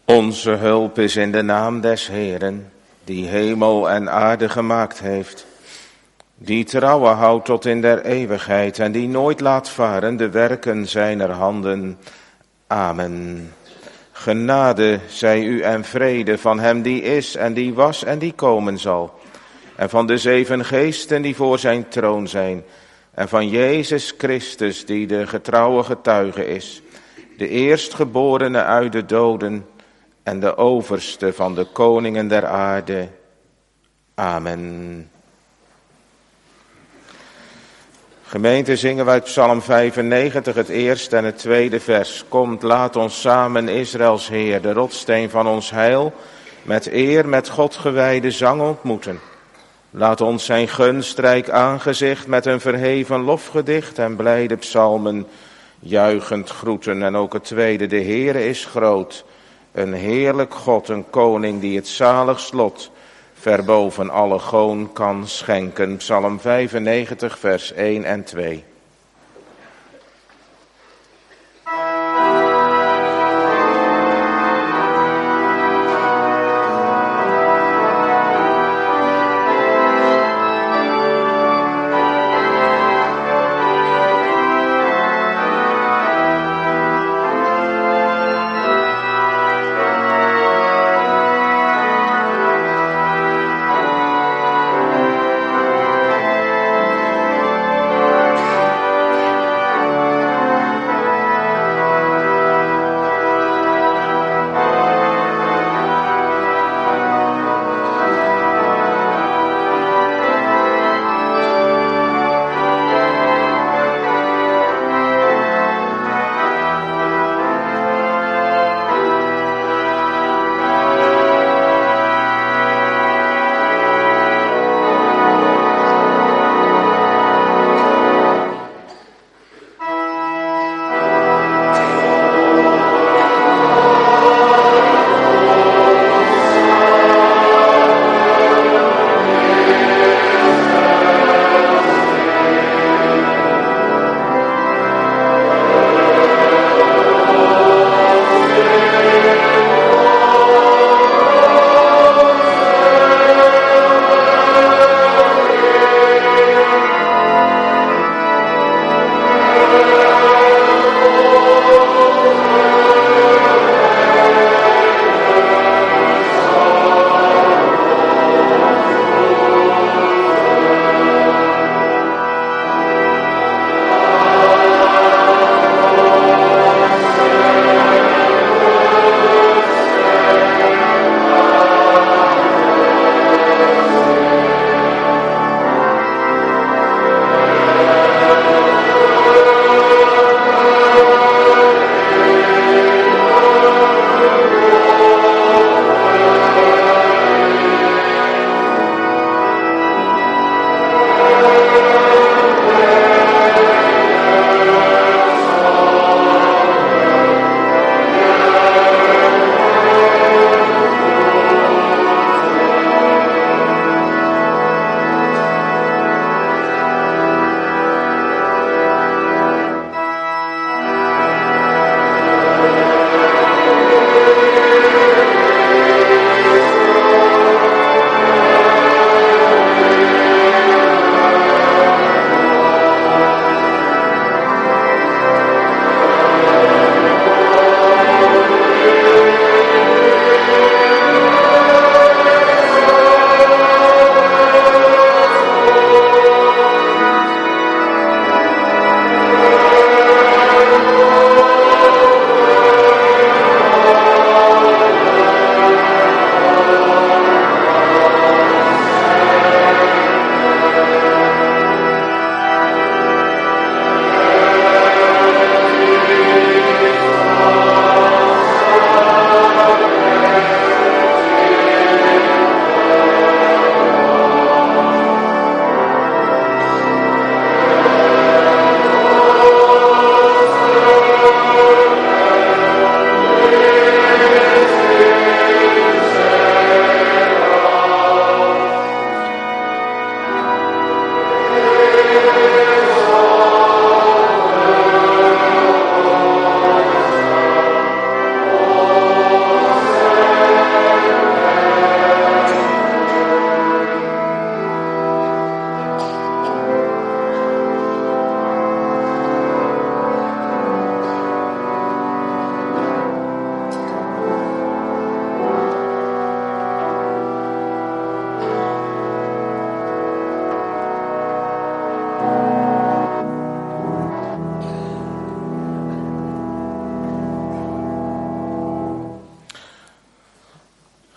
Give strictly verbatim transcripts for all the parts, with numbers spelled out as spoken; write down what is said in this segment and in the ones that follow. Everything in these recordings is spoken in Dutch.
Onze hulp is in de naam des Heeren, die hemel en aarde gemaakt heeft, die trouwen houdt tot in der eeuwigheid en die nooit laat varen de werken zijner handen. Amen. Genade zij u en vrede van hem die is en die was en die komen zal, en van de zeven geesten die voor zijn troon zijn, en van Jezus Christus die de getrouwe getuige is, de eerstgeborene uit de doden en de overste van de koningen der aarde. Amen. Gemeente, zingen wij Psalm vijfennegentig, het eerste en het tweede vers. Komt, laat ons samen Israëls Heer, de rotsteen van ons heil, met eer met God gewijde zang ontmoeten. Laat ons zijn gunstrijk aangezicht met een verheven lofgedicht en blijde psalmen juichend groeten. En ook het tweede, de Heere is groot, een heerlijk God, een koning die het zalig slot ver boven alle goon kan schenken. Psalm vijfennegentig, vers één en twee.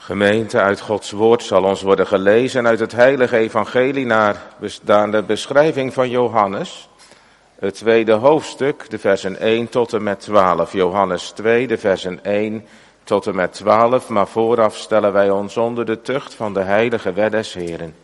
Gemeente, uit Gods woord zal ons worden gelezen uit het heilige evangelie naar de beschrijving van Johannes. Het tweede hoofdstuk, de versen één tot en met twaalf. Johannes twee, de versen één tot en met twaalf. Maar vooraf stellen wij ons onder de tucht van de heilige wet des Heren.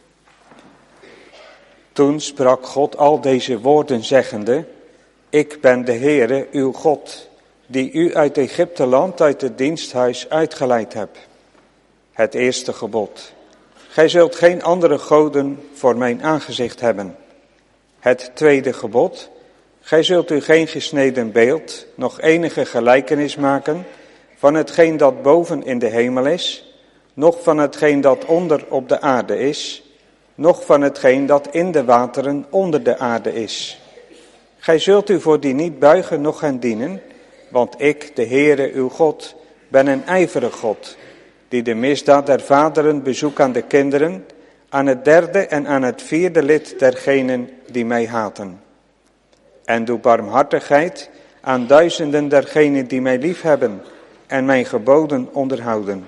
Toen sprak God al deze woorden zeggende: Ik ben de Heere, uw God, die u uit Egypteland, uit het diensthuis uitgeleid heb. Het eerste gebod. Gij zult geen andere goden voor mijn aangezicht hebben. Het tweede gebod. Gij zult u geen gesneden beeld, nog enige gelijkenis maken van hetgeen dat boven in de hemel is, noch van hetgeen dat onder op de aarde is, noch van hetgeen dat in de wateren onder de aarde is. Gij zult u voor die niet buigen, noch hen dienen, want ik, de Heere uw God, ben een ijverig God, die de misdaad der vaderen bezoekt aan de kinderen, aan het derde en aan het vierde lid dergenen die mij haten. En doe barmhartigheid aan duizenden dergenen die mij liefhebben en mijn geboden onderhouden.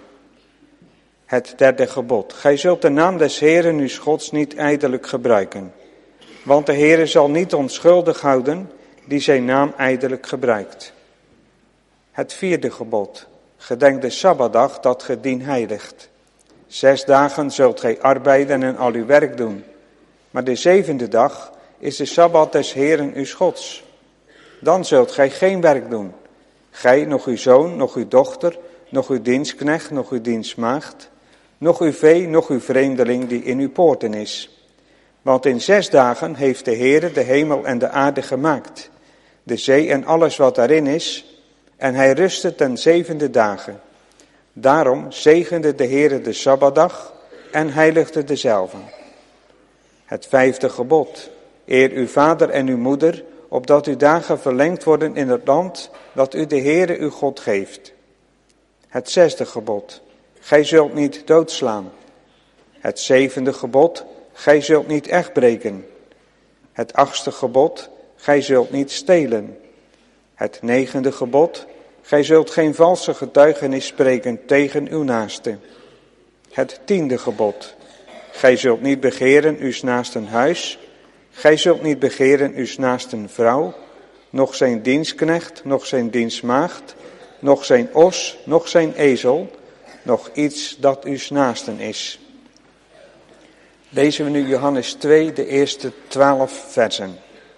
Het derde gebod. Gij zult de naam des Heeren uw Gods niet ijdelijk gebruiken. Want de Heere zal niet onschuldig houden die zijn naam ijdelijk gebruikt. Het vierde gebod. Gedenk de Sabbatdag dat ge dien heiligt. Zes dagen zult gij arbeiden en al uw werk doen. Maar de zevende dag is de Sabbat des Heeren uw Gods. Dan zult gij geen werk doen. Gij, nog uw zoon, nog uw dochter, nog uw dienstknecht, nog uw dienstmaagd, nog uw vee, nog uw vreemdeling die in uw poorten is. Want in zes dagen heeft de Heere de hemel en de aarde gemaakt, de zee en alles wat daarin is, en hij rustte ten zevende dagen. Daarom zegende de Heere de Sabbatdag en heiligde dezelve. Het vijfde gebod. Eer uw vader en uw moeder, opdat uw dagen verlengd worden in het land dat u de Heere uw God geeft. Het zesde gebod. Gij zult niet doodslaan. Het zevende gebod. Gij zult niet echt breken. Het achtste gebod. Gij zult niet stelen. Het negende gebod. Gij zult geen valse getuigenis spreken tegen uw naaste. Het tiende gebod. Gij zult niet begeren uw naasten huis. Gij zult niet begeren uw naasten vrouw, noch zijn dienstknecht, noch zijn dienstmaagd, noch zijn os, noch zijn ezel, noch iets dat uw naasten is. Lezen we nu Johannes twee, de eerste twaalf versen.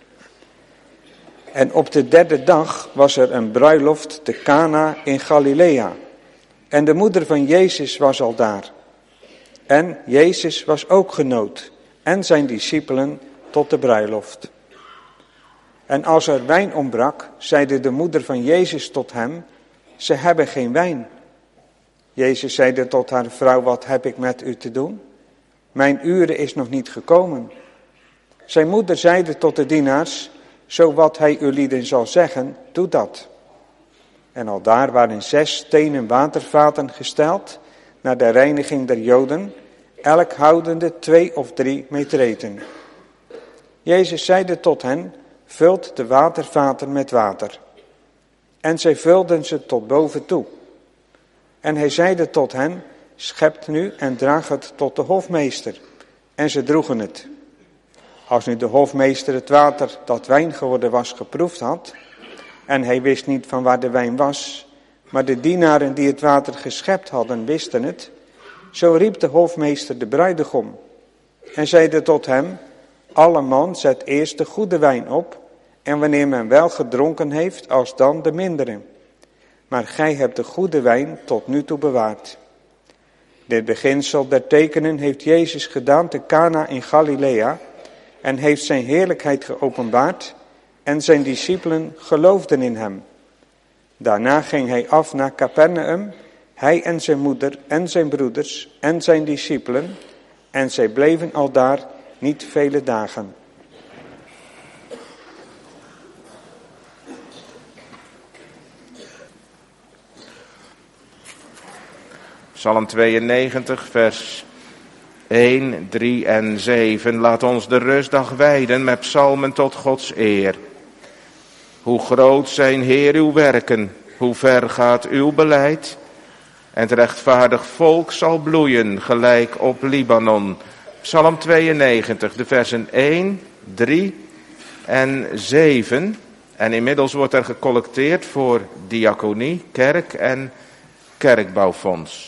En op de derde dag was er een bruiloft te Cana in Galilea. En de moeder van Jezus was al daar. En Jezus was ook genood, en zijn discipelen tot de bruiloft. En als er wijn ontbrak, zeide de moeder van Jezus tot hem: Ze hebben geen wijn. Jezus zeide tot haar: Vrouw, wat heb ik met u te doen? Mijn uren is nog niet gekomen. Zijn moeder zeide tot de dienaars: Zo wat hij u lieden zal zeggen, doe dat. En aldaar waren zes stenen watervaten gesteld, naar de reiniging der Joden, elk houdende twee of drie metreten. Jezus zeide tot hen: Vult de watervaten met water. En zij vulden ze tot boven toe. En hij zeide tot hen: Schept nu en draag het tot de hofmeester. En ze droegen het. Als nu de hofmeester het water dat wijn geworden was geproefd had, en hij wist niet van waar de wijn was, maar de dienaren die het water geschept hadden wisten het, zo riep de hofmeester de bruidegom en zeide tot hem: Alle man zet eerst de goede wijn op, en wanneer men wel gedronken heeft, als dan de mindere. Maar gij hebt de goede wijn tot nu toe bewaard. Dit beginsel der tekenen heeft Jezus gedaan te Cana in Galilea, en heeft zijn heerlijkheid geopenbaard, en zijn discipelen geloofden in hem. Daarna ging hij af naar Capernaum, hij en zijn moeder en zijn broeders en zijn discipelen, en zij bleven aldaar niet vele dagen. Psalm tweeënnegentig, vers één, drie en zeven. Laat ons de rustdag wijden met psalmen tot Gods eer. Hoe groot zijn, Heer, uw werken, hoe ver gaat uw beleid. En het rechtvaardig volk zal bloeien, gelijk op Libanon. Psalm tweeënnegentig, de versen één, drie en zeven. En inmiddels wordt er gecollecteerd voor diaconie, kerk en kerkbouwfonds.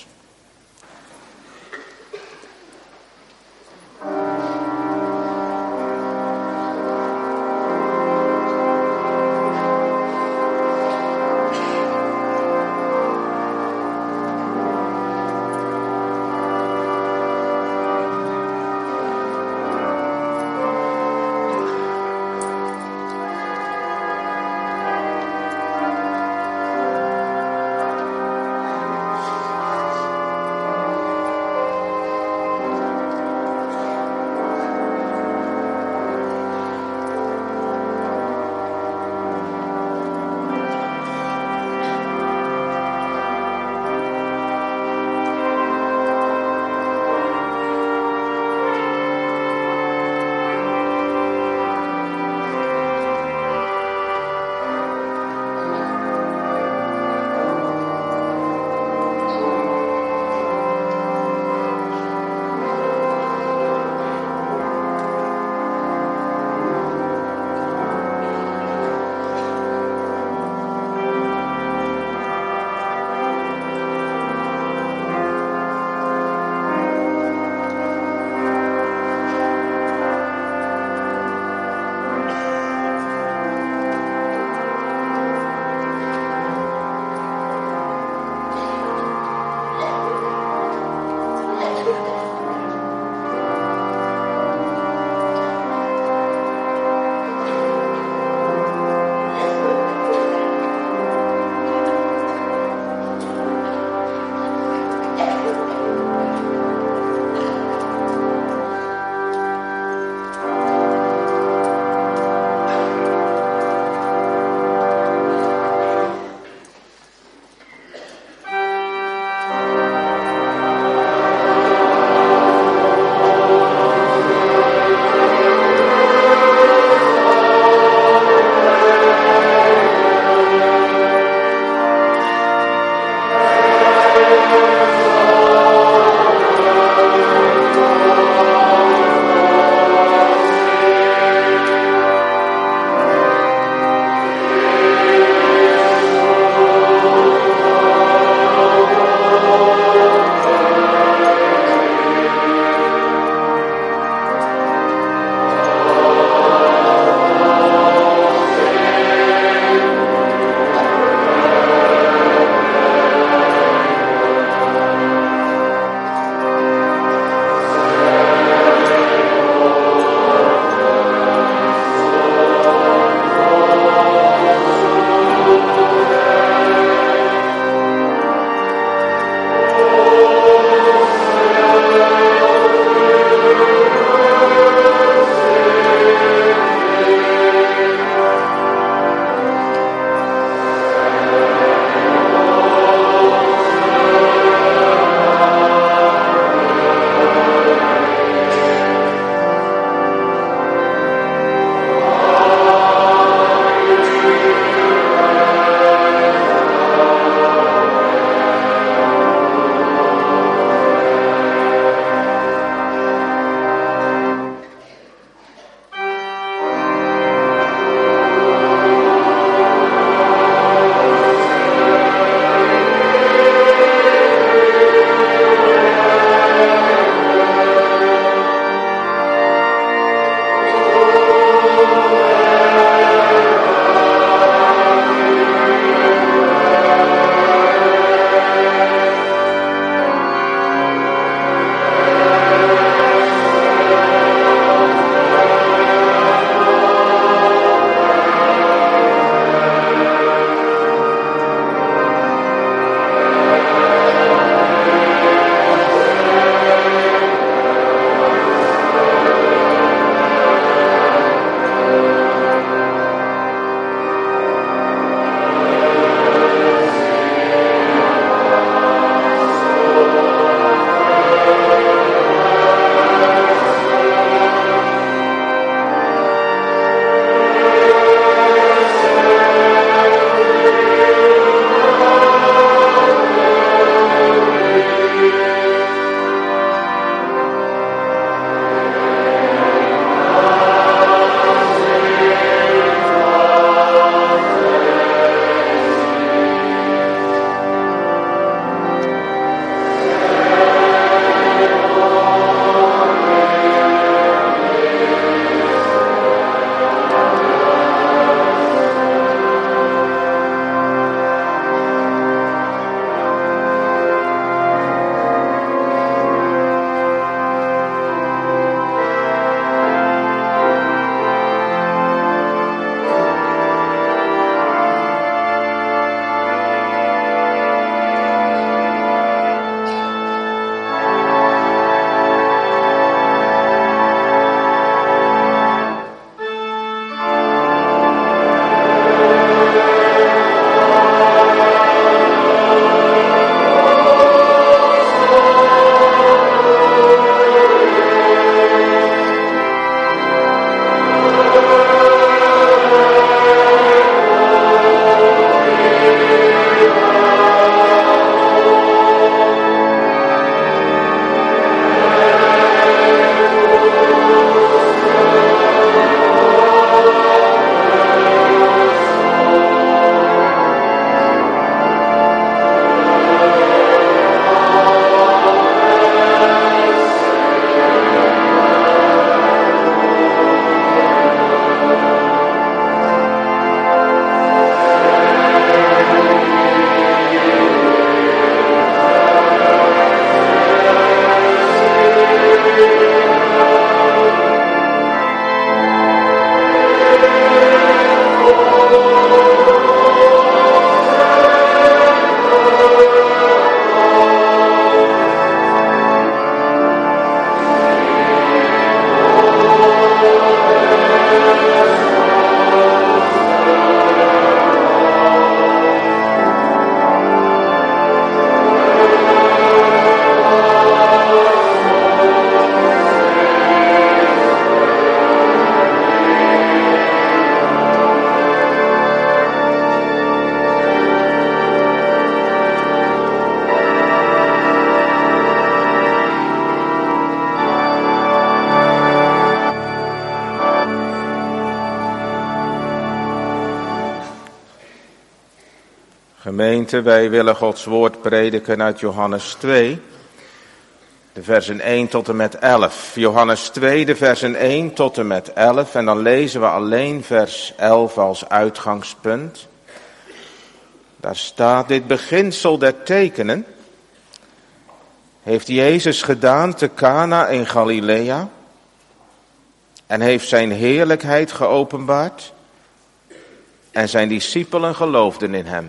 Gemeente, wij willen Gods woord prediken uit Johannes twee, de versen één tot en met elf. Johannes twee, de versen één tot en met elf. En dan lezen we alleen vers elf als uitgangspunt. Daar staat: dit beginsel der tekenen heeft Jezus gedaan te Cana in Galilea en heeft zijn heerlijkheid geopenbaard en zijn discipelen geloofden in hem.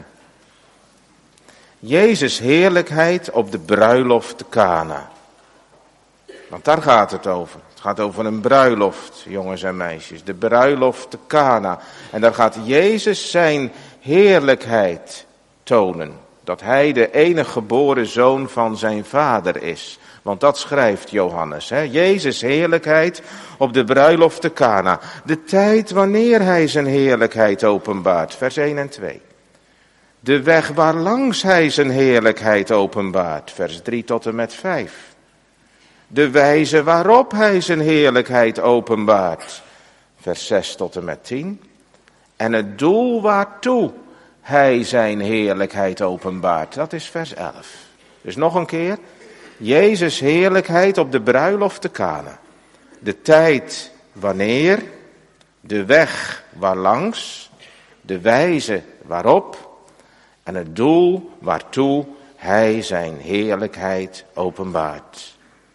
Jezus' heerlijkheid op de bruiloft te Cana. Want daar gaat het over. Het gaat over een bruiloft, jongens en meisjes. De bruiloft te Cana. En daar gaat Jezus zijn heerlijkheid tonen. Dat hij de enige geboren zoon van zijn vader is. Want dat schrijft Johannes. Hè? Jezus' heerlijkheid op de bruiloft te Cana. De tijd wanneer hij zijn heerlijkheid openbaart. Vers één en twee. De weg waarlangs hij zijn heerlijkheid openbaart. Vers drie tot en met vijf. De wijze waarop hij zijn heerlijkheid openbaart. Vers zes tot en met tien. En het doel waartoe hij zijn heerlijkheid openbaart. Dat is vers elf. Dus nog een keer. Jezus' heerlijkheid op de bruiloft te Cana. De tijd wanneer. De weg waarlangs. De wijze waarop. En het doel waartoe hij zijn heerlijkheid openbaart.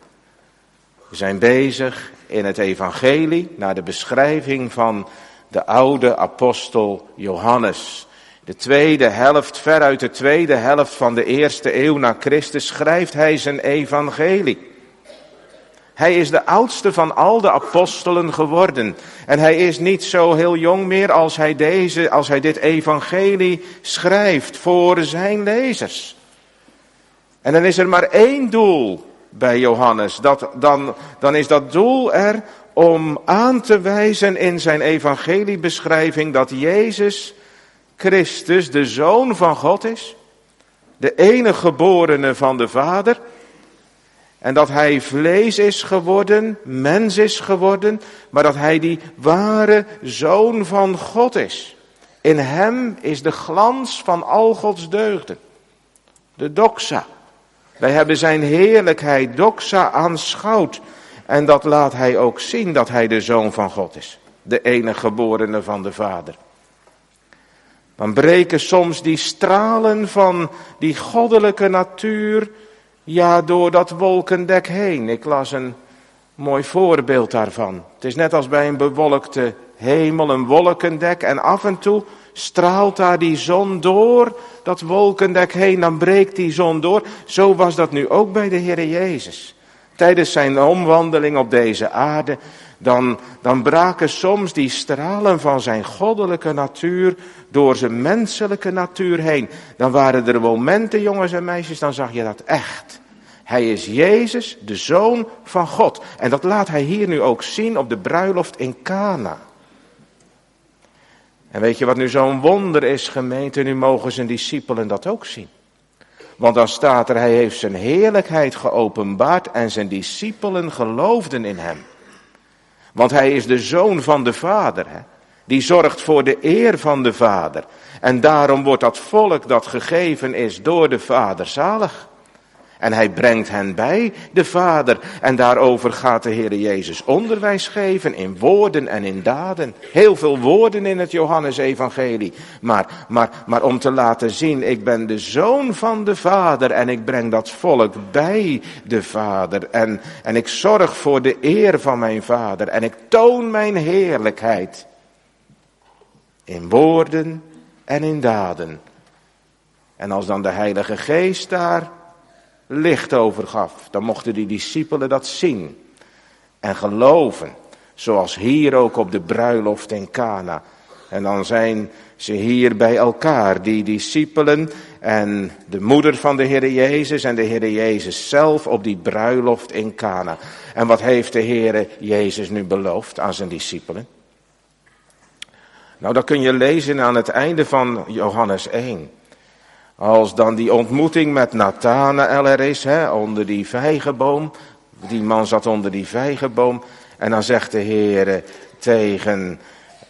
We zijn bezig in het evangelie naar de beschrijving van de oude apostel Johannes. De tweede helft, veruit de tweede helft van de eerste eeuw na Christus schrijft hij zijn evangelie. Hij is de oudste van al de apostelen geworden. En hij is niet zo heel jong meer als hij, deze, als hij dit evangelie schrijft voor zijn lezers. En dan is er maar één doel bij Johannes. Dat, dan, dan is dat doel er om aan te wijzen in zijn evangeliebeschrijving dat Jezus Christus de Zoon van God is. De enige geborene van de Vader. En dat hij vlees is geworden, mens is geworden, maar dat hij die ware Zoon van God is. In hem is de glans van al Gods deugden. De doxa. Wij hebben zijn heerlijkheid, doxa, aanschouwd. En dat laat hij ook zien dat hij de Zoon van God is. De enige geborene van de Vader. Dan breken soms die stralen van die goddelijke natuur, ja, door dat wolkendek heen. Ik las een mooi voorbeeld daarvan. Het is net als bij een bewolkte hemel, een wolkendek. En af en toe straalt daar die zon door dat wolkendek heen. Dan breekt die zon door. Zo was dat nu ook bij de Heere Jezus. Tijdens zijn omwandeling op deze aarde. Dan, dan braken soms die stralen van zijn goddelijke natuur door zijn menselijke natuur heen. Dan waren er momenten, jongens en meisjes, dan zag je dat echt. Hij is Jezus, de Zoon van God. En dat laat hij hier nu ook zien op de bruiloft in Cana. En weet je wat nu zo'n wonder is, gemeente? Nu mogen zijn discipelen dat ook zien. Want dan staat er, hij heeft zijn heerlijkheid geopenbaard en zijn discipelen geloofden in hem. Want hij is de Zoon van de Vader, hè? Die zorgt voor de eer van de Vader. En daarom wordt dat volk dat gegeven is door de Vader zalig. En hij brengt hen bij de Vader. En daarover gaat de Heer Jezus onderwijs geven in woorden en in daden. Heel veel woorden in het Johannes-evangelie. Maar, maar, maar om te laten zien, ik ben de Zoon van de Vader. En ik breng dat volk bij de Vader. En, en ik zorg voor de eer van mijn Vader. En ik toon mijn heerlijkheid. In woorden en in daden. En als dan de Heilige Geest daar licht over gaf, dan mochten die discipelen dat zien en geloven, zoals hier ook op de bruiloft in Cana. En dan zijn ze hier bij elkaar, die discipelen en de moeder van de Heere Jezus en de Heere Jezus zelf op die bruiloft in Cana. En wat heeft de Heere Jezus nu beloofd aan zijn discipelen? Nou, dat kun je lezen aan het einde van Johannes één. Als dan die ontmoeting met Nathanael er is, hè, onder die vijgenboom. Die man zat onder die vijgenboom. En dan zegt de Heere tegen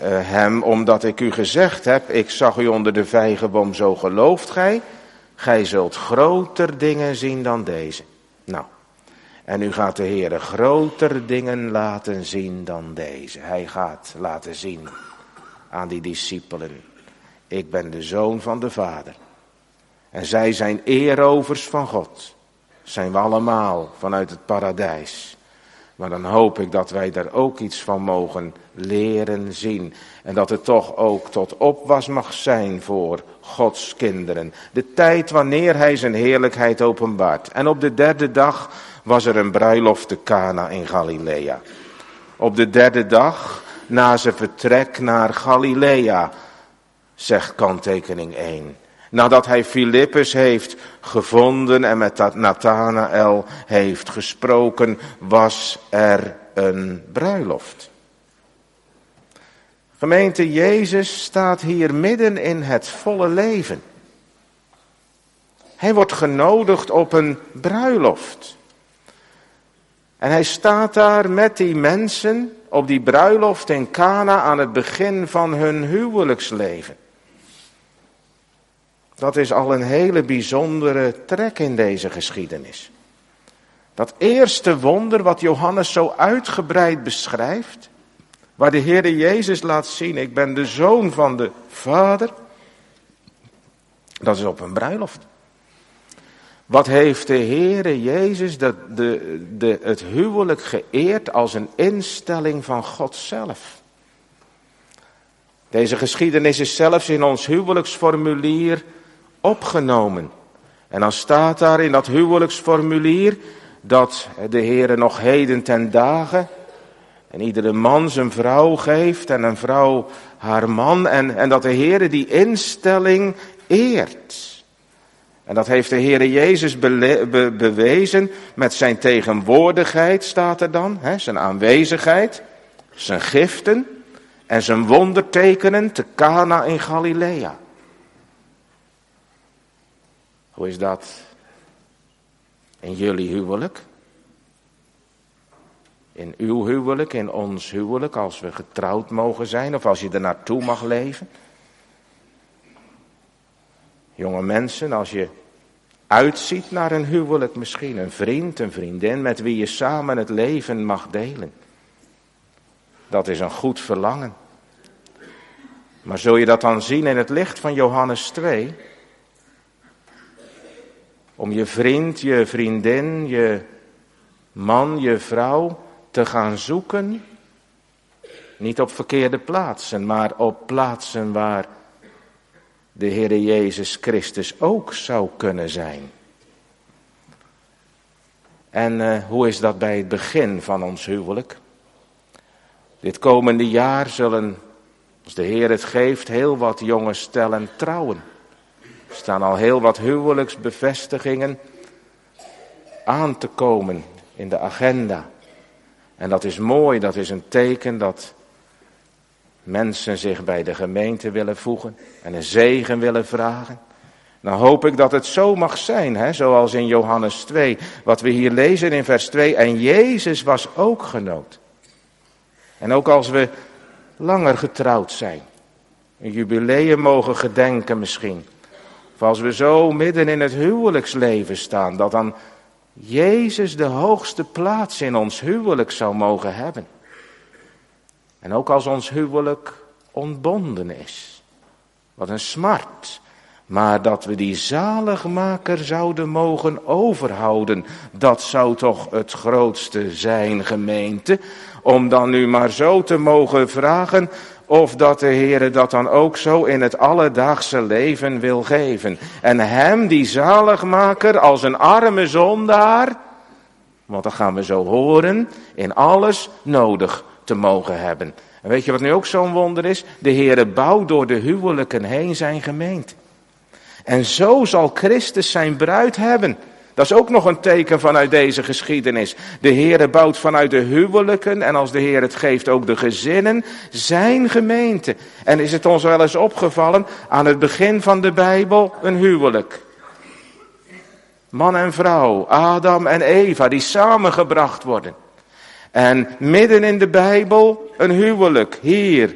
hem, omdat ik u gezegd heb, ik zag u onder de vijgenboom, zo gelooft gij. Gij zult groter dingen zien dan deze. Nou, en u gaat de Heere groter dingen laten zien dan deze. Hij gaat laten zien aan die discipelen, ik ben de zoon van de Vader. En zij zijn eerovers van God. Zijn we allemaal vanuit het paradijs. Maar dan hoop ik dat wij daar ook iets van mogen leren zien. En dat het toch ook tot opwas mag zijn voor Gods kinderen. De tijd wanneer hij zijn heerlijkheid openbaart. En op de derde dag was er een bruiloft te Cana in Galilea. Op de derde dag na zijn vertrek naar Galilea, zegt kanttekening één. Nadat hij Filippus heeft gevonden en met Nathanael heeft gesproken, was er een bruiloft. Gemeente, Jezus staat hier midden in het volle leven. Hij wordt genodigd op een bruiloft. En hij staat daar met die mensen op die bruiloft in Cana aan het begin van hun huwelijksleven. Dat is al een hele bijzondere trek in deze geschiedenis. Dat eerste wonder wat Johannes zo uitgebreid beschrijft, waar de Heere Jezus laat zien, ik ben de zoon van de Vader, dat is op een bruiloft. Wat heeft de Heere Jezus de, de, de, het huwelijk geëerd als een instelling van God zelf. Deze geschiedenis is zelfs in ons huwelijksformulier opgenomen. En dan staat daar in dat huwelijksformulier dat de Heere nog heden ten dagen en iedere man zijn vrouw geeft en een vrouw haar man en, en dat de Heere die instelling eert. En dat heeft de Heere Jezus bele, be, bewezen met zijn tegenwoordigheid, staat er dan, hè, zijn aanwezigheid, zijn giften en zijn wondertekenen te Cana in Galilea. Hoe is dat in jullie huwelijk? In uw huwelijk, in ons huwelijk, als we getrouwd mogen zijn of als je er naartoe mag leven? Jonge mensen, als je uitziet naar een huwelijk misschien, een vriend, een vriendin met wie je samen het leven mag delen. Dat is een goed verlangen. Maar zul je dat dan zien in het licht van Johannes twee? Om je vriend, je vriendin, je man, je vrouw te gaan zoeken. Niet op verkeerde plaatsen, maar op plaatsen waar de Heere Jezus Christus ook zou kunnen zijn. En uh, hoe is dat bij het begin van ons huwelijk? Dit komende jaar zullen, als de Heer het geeft, heel wat jonge stellen trouwen. Er staan al heel wat huwelijksbevestigingen aan te komen in de agenda. En dat is mooi, dat is een teken dat mensen zich bij de gemeente willen voegen en een zegen willen vragen. Dan hoop ik dat het zo mag zijn, hè, zoals in Johannes twee, wat we hier lezen in vers twee. En Jezus was ook genood. En ook als we langer getrouwd zijn, een jubileum mogen gedenken misschien. Of als we zo midden in het huwelijksleven staan, dat dan Jezus de hoogste plaats in ons huwelijk zou mogen hebben. En ook als ons huwelijk ontbonden is. Wat een smart. Maar dat we die zaligmaker zouden mogen overhouden. Dat zou toch het grootste zijn, gemeente. Om dan nu maar zo te mogen vragen of dat de Heere dat dan ook zo in het alledaagse leven wil geven. En hem, die zaligmaker, als een arme zondaar, want dat gaan we zo horen, in alles nodig te mogen hebben. En weet je wat nu ook zo'n wonder is? De Heere bouwt door de huwelijken heen zijn gemeente. En zo zal Christus zijn bruid hebben. Dat is ook nog een teken vanuit deze geschiedenis. De Heere bouwt vanuit de huwelijken en als de Heer het geeft ook de gezinnen zijn gemeente. En is het ons wel eens opgevallen aan het begin van de Bijbel een huwelijk. Man en vrouw, Adam en Eva die samengebracht worden. En midden in de Bijbel een huwelijk, hier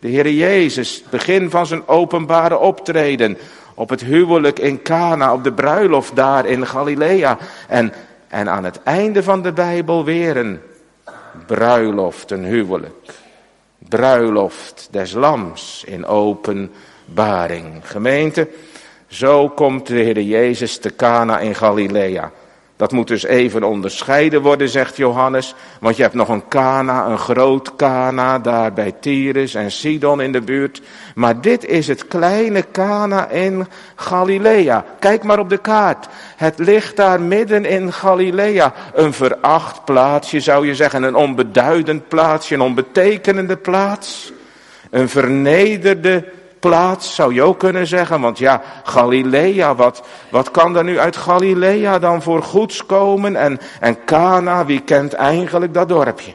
De Heere Jezus, het begin van zijn openbare optreden. Op het huwelijk in Cana, op de bruiloft daar in Galilea. En, en aan het einde van de Bijbel weer een bruiloft, een huwelijk. Bruiloft des lams in openbaring. Gemeente, zo komt de Heere Jezus te Cana in Galilea. Dat moet dus even onderscheiden worden, zegt Johannes. Want je hebt nog een Cana, een groot Cana, daar bij Tyrus en Sidon in de buurt. Maar dit is het kleine Cana in Galilea. Kijk maar op de kaart. Het ligt daar midden in Galilea. Een veracht plaatsje zou je zeggen, een onbeduidend plaatsje, een onbetekenende plaats. Een vernederde plaats, zou je ook kunnen zeggen. Want ja, Galilea, wat, wat kan er nu uit Galilea dan voor goeds komen? En, en Cana, wie kent eigenlijk dat dorpje?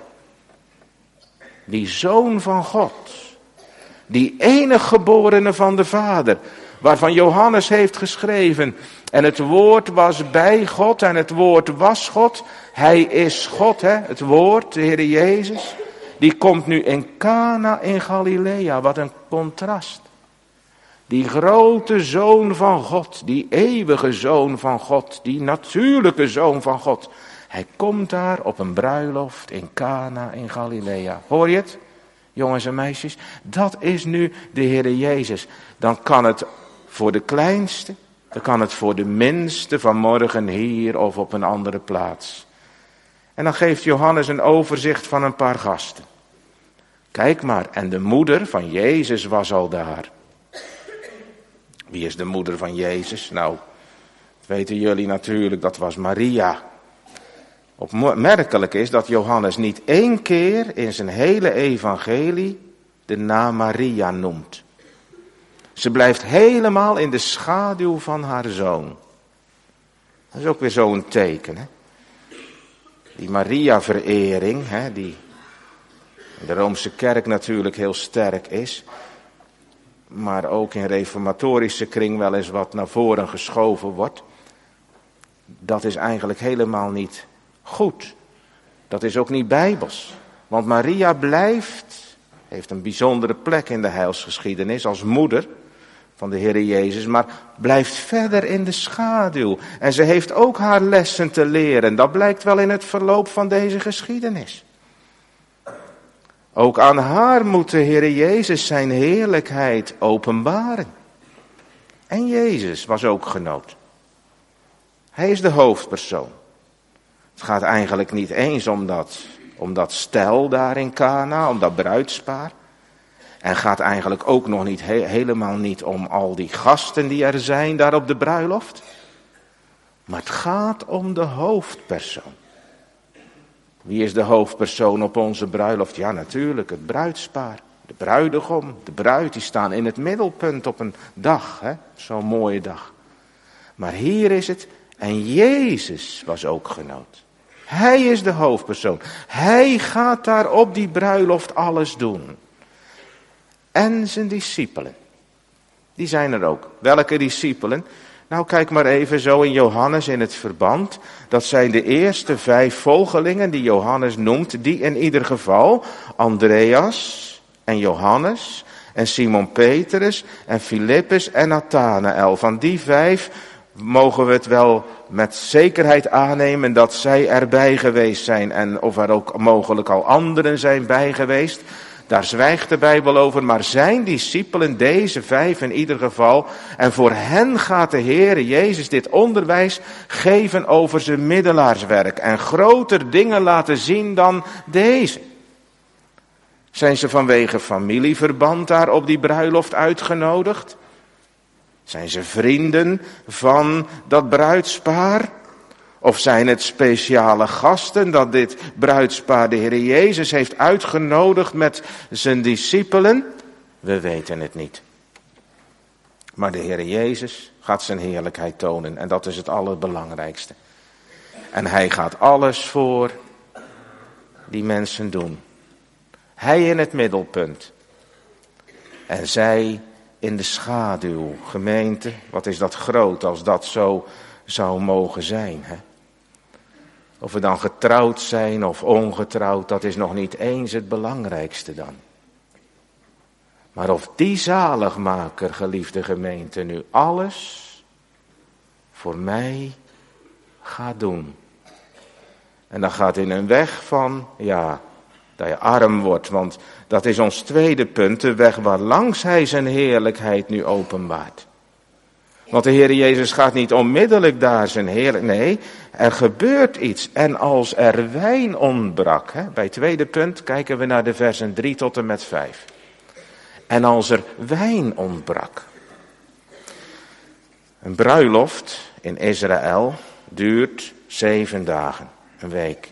Die Zoon van God. Die enige geborene van de Vader. Waarvan Johannes heeft geschreven. En het woord was bij God en het woord was God. Hij is God, hè? Het woord, de Heer Jezus. Die komt nu in Cana in Galilea. Wat een contrast. Die grote Zoon van God, die eeuwige Zoon van God, die natuurlijke Zoon van God. Hij komt daar op een bruiloft in Cana in Galilea. Hoor je het, jongens en meisjes? Dat is nu de Heere Jezus. Dan kan het voor de kleinste, dan kan het voor de minste vanmorgen hier of op een andere plaats. En dan geeft Johannes een overzicht van een paar gasten. Kijk maar, en de moeder van Jezus was al daar. Wie is de moeder van Jezus? Nou, dat weten jullie natuurlijk, dat was Maria. Opmerkelijk is dat Johannes niet één keer in zijn hele evangelie de naam Maria noemt. Ze blijft helemaal in de schaduw van haar zoon. Dat is ook weer zo'n teken, hè? Die Maria-verering, hè, die in de Roomse kerk natuurlijk heel sterk is, maar ook in reformatorische kring wel eens wat naar voren geschoven wordt. Dat is eigenlijk helemaal niet goed. Dat is ook niet bijbels. Want Maria blijft, heeft een bijzondere plek in de heilsgeschiedenis als moeder van de Heere Jezus, maar blijft verder in de schaduw. En ze heeft ook haar lessen te leren. Dat blijkt wel in het verloop van deze geschiedenis. Ook aan haar moet de Heere Jezus zijn heerlijkheid openbaren. En Jezus was ook genood. Hij is de hoofdpersoon. Het gaat eigenlijk niet eens om dat, om dat stel daar in Cana, om dat bruidspaar. En gaat eigenlijk ook nog niet, he, helemaal niet om al die gasten die er zijn daar op de bruiloft. Maar het gaat om de hoofdpersoon. Wie is de hoofdpersoon op onze bruiloft? Ja, natuurlijk, het bruidspaar. De bruidegom, de bruid, die staan in het middelpunt op een dag, hè? Zo'n mooie dag. Maar hier is het, en Jezus was ook genood. Hij is de hoofdpersoon. Hij gaat daar op die bruiloft alles doen. En zijn discipelen. Die zijn er ook. Welke discipelen? Nou, kijk maar even zo in Johannes in het verband. Dat zijn de eerste vijf volgelingen die Johannes noemt. Die in ieder geval Andreas en Johannes en Simon Petrus en Filippus en Nathanael. Van die vijf mogen we het wel met zekerheid aannemen dat zij erbij geweest zijn. En of er ook mogelijk al anderen zijn bij geweest. Daar zwijgt de Bijbel over, maar zijn discipelen, deze vijf in ieder geval, en voor hen gaat de Heere Jezus dit onderwijs geven over zijn middelaarswerk en groter dingen laten zien dan deze. Zijn ze vanwege familieverband daar op die bruiloft uitgenodigd? Zijn ze vrienden van dat bruidspaar? Of zijn het speciale gasten dat dit bruidspaar de Heer Jezus heeft uitgenodigd met zijn discipelen? We weten het niet. Maar de Heer Jezus gaat zijn heerlijkheid tonen en dat is het allerbelangrijkste. En hij gaat alles voor die mensen doen. Hij in het middelpunt. En zij in de schaduw. Gemeente, wat is dat groot als dat zo zou mogen zijn, hè? Of we dan getrouwd zijn of ongetrouwd, dat is nog niet eens het belangrijkste dan. Maar of die zaligmaker, geliefde gemeente, nu alles voor mij gaat doen. En dat gaat in een weg van, ja, dat je arm wordt. Want dat is ons tweede punt, de weg waarlangs hij zijn heerlijkheid nu openbaart. Want de Heer Jezus gaat niet onmiddellijk daar zijn heerlijk. Nee, er gebeurt iets. En als er wijn ontbrak, hè, bij het tweede punt kijken we naar de versen drie tot en met vijf. En als er wijn ontbrak. Een bruiloft in Israël duurt zeven dagen, een week.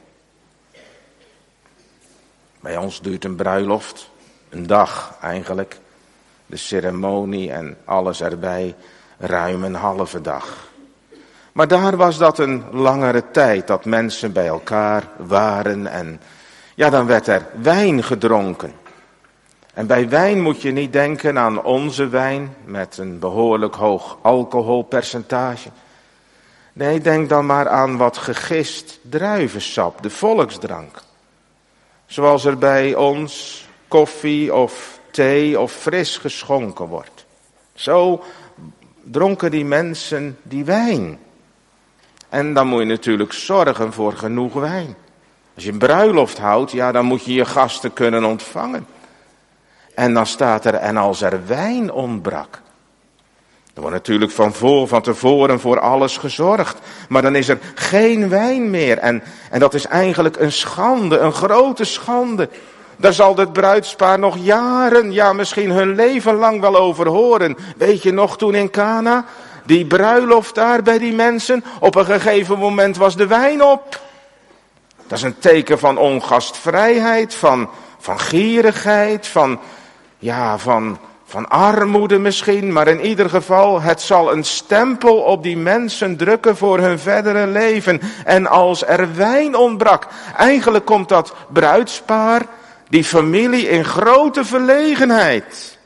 Bij ons duurt een bruiloft een dag eigenlijk. De ceremonie en alles erbij ruim een halve dag. Maar daar was dat een langere tijd dat mensen bij elkaar waren en ja, dan werd er wijn gedronken. En bij wijn moet je niet denken aan onze wijn met een behoorlijk hoog alcoholpercentage. Nee, denk dan maar aan wat gegist druivensap, de volksdrank. Zoals er bij ons koffie of thee of fris geschonken wordt. Zo dronken die mensen die wijn. En dan moet je natuurlijk zorgen voor genoeg wijn. Als je een bruiloft houdt, ja, dan moet je je gasten kunnen ontvangen. En dan staat er, en als er wijn ontbrak. Er wordt natuurlijk van, voor, van tevoren voor alles gezorgd. Maar dan is er geen wijn meer. En, en dat is eigenlijk een schande, een grote schande. Daar zal het bruidspaar nog jaren, ja misschien hun leven lang wel over horen. Weet je nog toen in Kana, die bruiloft daar bij die mensen, op een gegeven moment was de wijn op. Dat is een teken van ongastvrijheid, van, van gierigheid, van, ja, van, van armoede misschien. Maar in ieder geval, het zal een stempel op die mensen drukken voor hun verdere leven. En als er wijn ontbrak, eigenlijk komt dat bruidspaar, die familie in grote verlegenheid.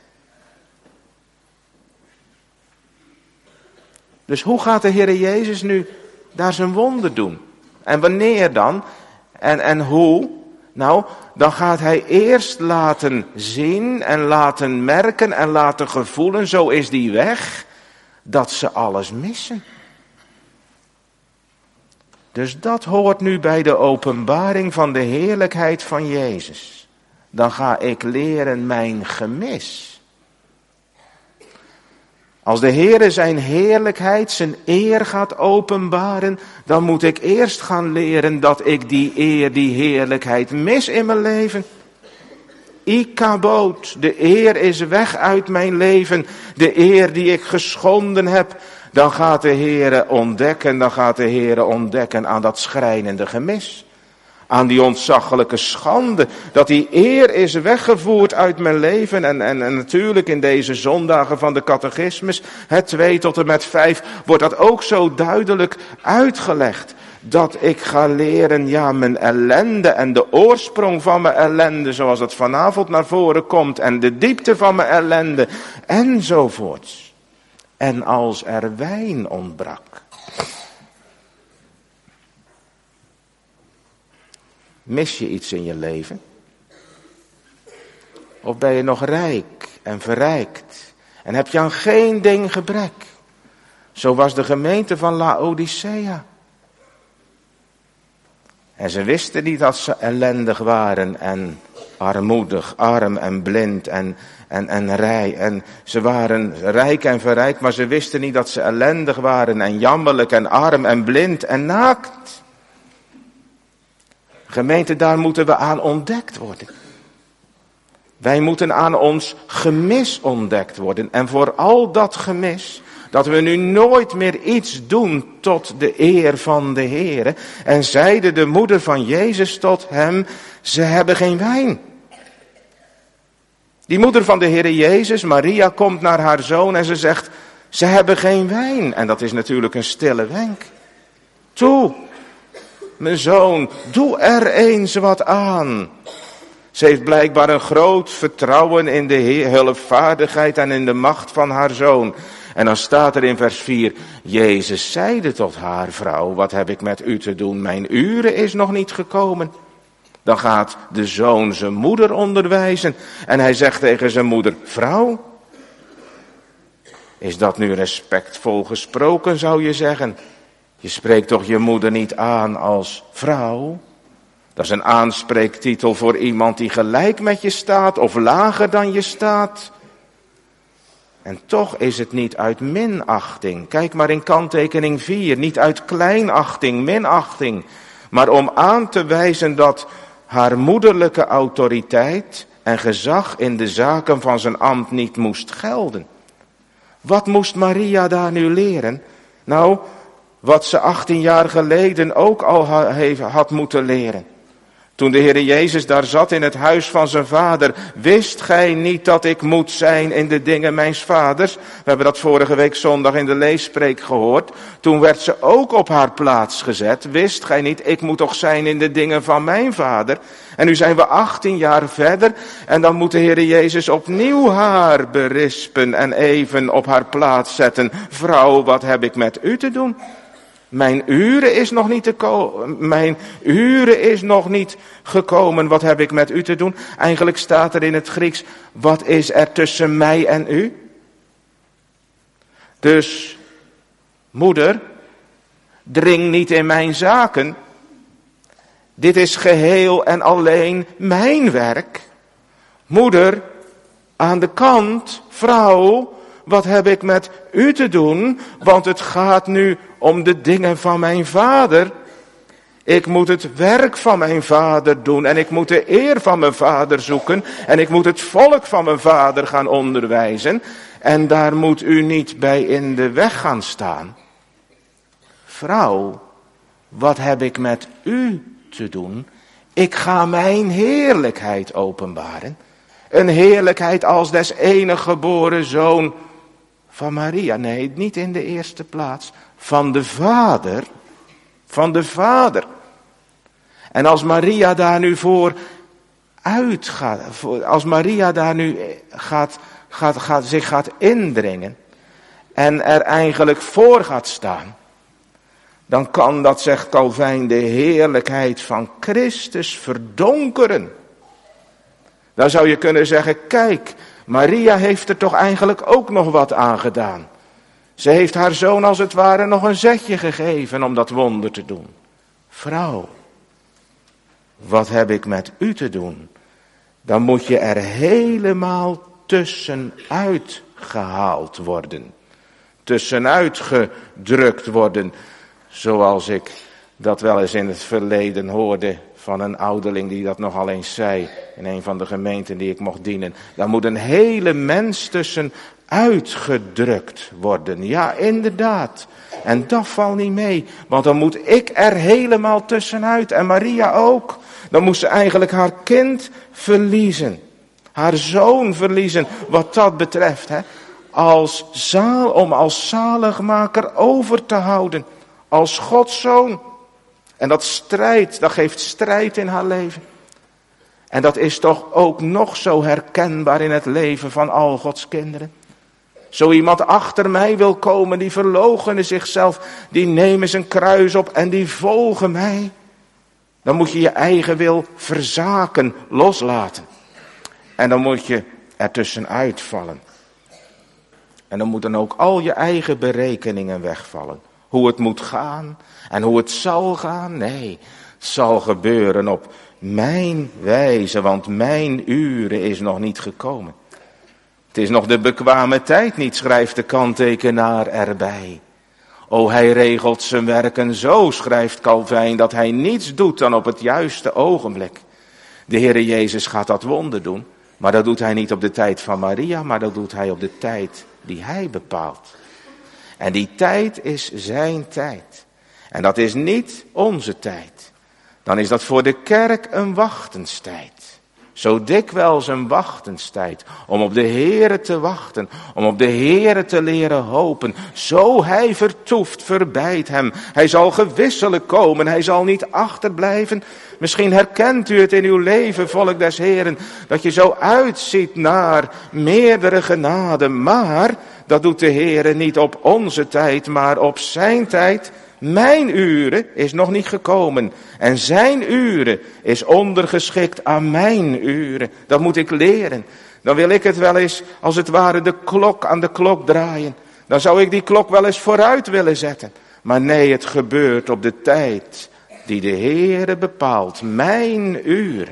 Dus hoe gaat de Heer Jezus nu daar zijn wonder doen? En wanneer dan? En, en hoe? Nou, dan gaat hij eerst laten zien en laten merken en laten gevoelen, zo is die weg, dat ze alles missen. Dus dat hoort nu bij de openbaring van de heerlijkheid van Jezus. Dan ga ik leren mijn gemis. Als de Heere zijn heerlijkheid, zijn eer gaat openbaren, dan moet ik eerst gaan leren dat ik die eer, die heerlijkheid mis in mijn leven. Ikaboot, de eer is weg uit mijn leven, de eer die ik geschonden heb. Dan gaat de Heere ontdekken, dan gaat de Heere ontdekken aan dat schrijnende gemis. Aan die ontzaglijke schande, dat die eer is weggevoerd uit mijn leven. En, en, en natuurlijk in deze zondagen van de catechismus, het twee tot en met vijf, wordt dat ook zo duidelijk uitgelegd. Dat ik ga leren, ja, mijn ellende en de oorsprong van mijn ellende, zoals het vanavond naar voren komt, en de diepte van mijn ellende, enzovoorts. En als er wijn ontbrak. Mis je iets in je leven? Of ben je nog rijk en verrijkt? En heb je aan geen ding gebrek? Zo was de gemeente van Laodicea. En ze wisten niet dat ze ellendig waren en armoedig, arm en blind en, en, en rijk. En ze waren rijk en verrijkt, maar ze wisten niet dat ze ellendig waren en jammerlijk en arm en blind en naakt. Gemeente, daar moeten we aan ontdekt worden. Wij moeten aan ons gemis ontdekt worden. En voor al dat gemis, dat we nu nooit meer iets doen tot de eer van de Heere. En zeide de moeder van Jezus tot hem, ze hebben geen wijn. Die moeder van de Heere Jezus, Maria, komt naar haar zoon en ze zegt, ze hebben geen wijn. En dat is natuurlijk een stille wenk. Toe, mijn zoon, doe er eens wat aan. Ze heeft blijkbaar een groot vertrouwen in de hulpvaardigheid en in de macht van haar zoon. En dan staat er in vers vier, Jezus zeide tot haar, vrouw, wat heb ik met u te doen? Mijn uren is nog niet gekomen. Dan gaat de zoon zijn moeder onderwijzen en hij zegt tegen zijn moeder, vrouw, is dat nu respectvol gesproken, zou je zeggen? Je spreekt toch je moeder niet aan als vrouw? Dat is een aanspreektitel voor iemand die gelijk met je staat of lager dan je staat. En toch is het niet uit minachting. Kijk maar in kanttekening vier, niet uit kleinachting, minachting. Maar om aan te wijzen dat haar moederlijke autoriteit en gezag in de zaken van zijn ambt niet moest gelden. Wat moest Maria daar nu leren? Nou, wat ze achttien jaar geleden ook al had moeten leren. Toen de Heer Jezus daar zat in het huis van zijn vader, wist gij niet dat ik moet zijn in de dingen mijns vaders? We hebben dat vorige week zondag in de leespreek gehoord. Toen werd ze ook op haar plaats gezet. Wist gij niet, ik moet toch zijn in de dingen van mijn vader? En nu zijn we achttien jaar verder en dan moet de Heer Jezus opnieuw haar berispen en even op haar plaats zetten. Vrouw, wat heb ik met u te doen? Mijn uren is nog niet te ko- mijn uren is nog niet gekomen. Wat heb ik met u te doen? Eigenlijk staat er in het Grieks, wat is er tussen mij en u? Dus, moeder, dring niet in mijn zaken. Dit is geheel en alleen mijn werk. Moeder, aan de kant, vrouw, wat heb ik met u te doen? Want het gaat nu om de dingen van mijn vader. Ik moet het werk van mijn vader doen en ik moet de eer van mijn vader zoeken en ik moet het volk van mijn vader gaan onderwijzen. En daar moet u niet bij in de weg gaan staan. Vrouw, wat heb ik met u te doen? Ik ga mijn heerlijkheid openbaren. Een heerlijkheid als des enige geboren zoon van Maria. Nee, niet in de eerste plaats. Van de Vader. Van de Vader. En als Maria daar nu voor uitgaat, als Maria daar nu gaat, gaat, gaat, zich gaat indringen en er eigenlijk voor gaat staan, dan kan dat, zegt Calvijn, de heerlijkheid van Christus verdonkeren. Dan zou je kunnen zeggen, kijk, Maria heeft er toch eigenlijk ook nog wat aan gedaan. Ze heeft haar zoon als het ware nog een zetje gegeven om dat wonder te doen. Vrouw, wat heb ik met u te doen? Dan moet je er helemaal tussenuit gehaald worden. Tussenuit gedrukt worden. Zoals ik dat wel eens in het verleden hoorde van een ouderling die dat nogal eens zei. In een van de gemeenten die ik mocht dienen. Daar moet een hele mens tussen uitgedrukt worden. Ja, inderdaad. En dat valt niet mee. Want dan moet ik er helemaal tussenuit. En Maria ook. Dan moest ze eigenlijk haar kind verliezen. Haar zoon verliezen. Wat dat betreft. Hè. Als zaal, om als zaligmaker over te houden. Als Gods zoon. En dat strijd, dat geeft strijd in haar leven. En dat is toch ook nog zo herkenbaar in het leven van al Gods kinderen. Zo iemand achter mij wil komen, die verloochenen zichzelf, die nemen zijn kruis op en die volgen mij. Dan moet je je eigen wil verzaken, loslaten. En dan moet je er tussenuit vallen. En dan moeten ook al je eigen berekeningen wegvallen. Hoe het moet gaan en hoe het zal gaan. Nee, het zal gebeuren op mijn wijze, want mijn uren is nog niet gekomen. Het is nog de bekwame tijd niet, schrijft de kanttekenaar erbij. O, hij regelt zijn werken zo, schrijft Calvijn, dat hij niets doet dan op het juiste ogenblik. De Heere Jezus gaat dat wonder doen, maar dat doet hij niet op de tijd van Maria, maar dat doet hij op de tijd die hij bepaalt. En die tijd is zijn tijd. En dat is niet onze tijd. Dan is dat voor de kerk een wachtenstijd. Zo dikwijls een wachtenstijd. Om op de Heere te wachten. Om op de Heere te leren hopen. Zo hij vertoeft, verbijt hem. Hij zal gewisselijk komen. Hij zal niet achterblijven. Misschien herkent u het in uw leven, volk des Heeren. Dat je zo uitziet naar meerdere genade. Maar dat doet de Heere niet op onze tijd, maar op zijn tijd. Mijn uren is nog niet gekomen. En zijn uren is ondergeschikt aan mijn uren. Dat moet ik leren. Dan wil ik het wel eens, als het ware, de klok aan de klok draaien. Dan zou ik die klok wel eens vooruit willen zetten. Maar nee, het gebeurt op de tijd die de Heere bepaalt. Mijn uren.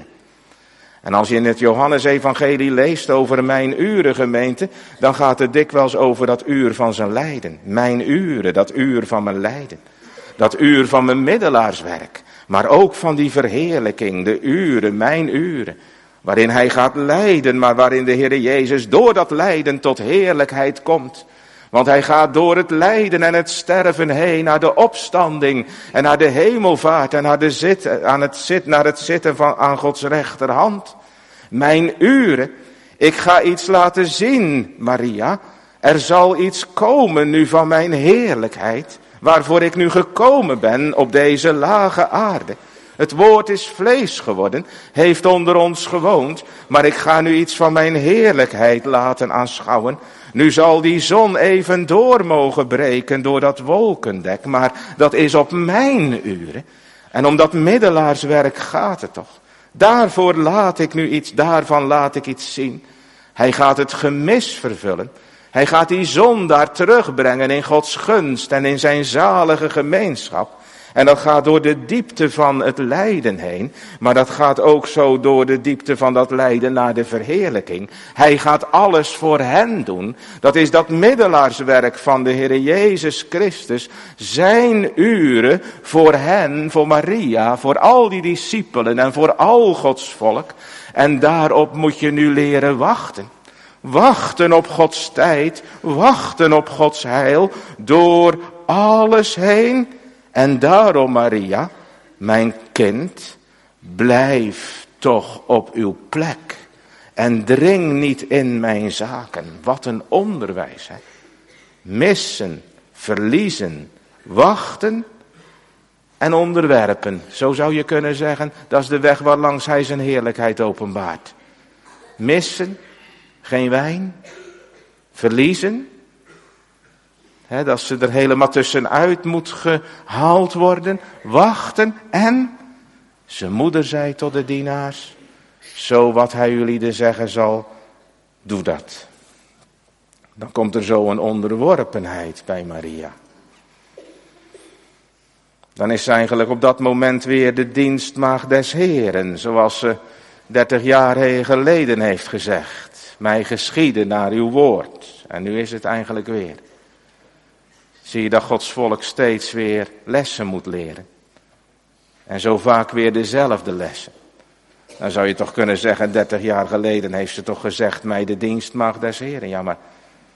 En als je in het Johannesevangelie leest over mijn uren, gemeente, dan gaat het dikwijls over dat uur van zijn lijden. Mijn uren, dat uur van mijn lijden. Dat uur van mijn middelaarswerk. Maar ook van die verheerlijking, de uren, mijn uren. Waarin hij gaat lijden, maar waarin de Heere Jezus door dat lijden tot heerlijkheid komt. Want hij gaat door het lijden en het sterven heen naar de opstanding en naar de hemelvaart en naar, de zit, aan het zit, naar het zitten van, aan Gods rechterhand. Mijn uren, ik ga iets laten zien, Maria. Er zal iets komen nu van mijn heerlijkheid, waarvoor ik nu gekomen ben op deze lage aarde. Het woord is vlees geworden, heeft onder ons gewoond, maar ik ga nu iets van mijn heerlijkheid laten aanschouwen. Nu zal die zon even door mogen breken door dat wolkendek, maar dat is op mijn uren. En om dat middelaarswerk gaat het toch. Daarvoor laat ik nu iets, daarvan laat ik iets zien. Hij gaat het gemis vervullen. Hij gaat die zon daar terugbrengen in Gods gunst en in zijn zalige gemeenschap. En dat gaat door de diepte van het lijden heen. Maar dat gaat ook zo door de diepte van dat lijden naar de verheerlijking. Hij gaat alles voor hen doen. Dat is dat middelaarswerk van de Heere Jezus Christus. Zijn uren voor hen, voor Maria, voor al die discipelen en voor al Gods volk. En daarop moet je nu leren wachten. Wachten op Gods tijd, wachten op Gods heil, door alles heen. En daarom, Maria, mijn kind, blijf toch op uw plek en dring niet in mijn zaken. Wat een onderwijs, hè. Missen, verliezen, wachten en onderwerpen. Zo zou je kunnen zeggen, dat is de weg waarlangs hij zijn heerlijkheid openbaart. Missen, geen wijn, verliezen. He, dat ze er helemaal tussenuit moet gehaald worden. Wachten en zijn moeder zei tot de dienaars. Zo wat hij jullie zeggen zal, doe dat. Dan komt er zo een onderworpenheid bij Maria. Dan is ze eigenlijk op dat moment weer de dienstmaagd des Heeren. Zoals ze dertig jaar geleden heeft gezegd. Mij geschieden naar uw woord. En nu is het eigenlijk weer. Zie je dat Gods volk steeds weer lessen moet leren. En zo vaak weer dezelfde lessen. Dan zou je toch kunnen zeggen, dertig jaar geleden heeft ze toch gezegd, mij de dienstmaagd des Heeren. Ja, maar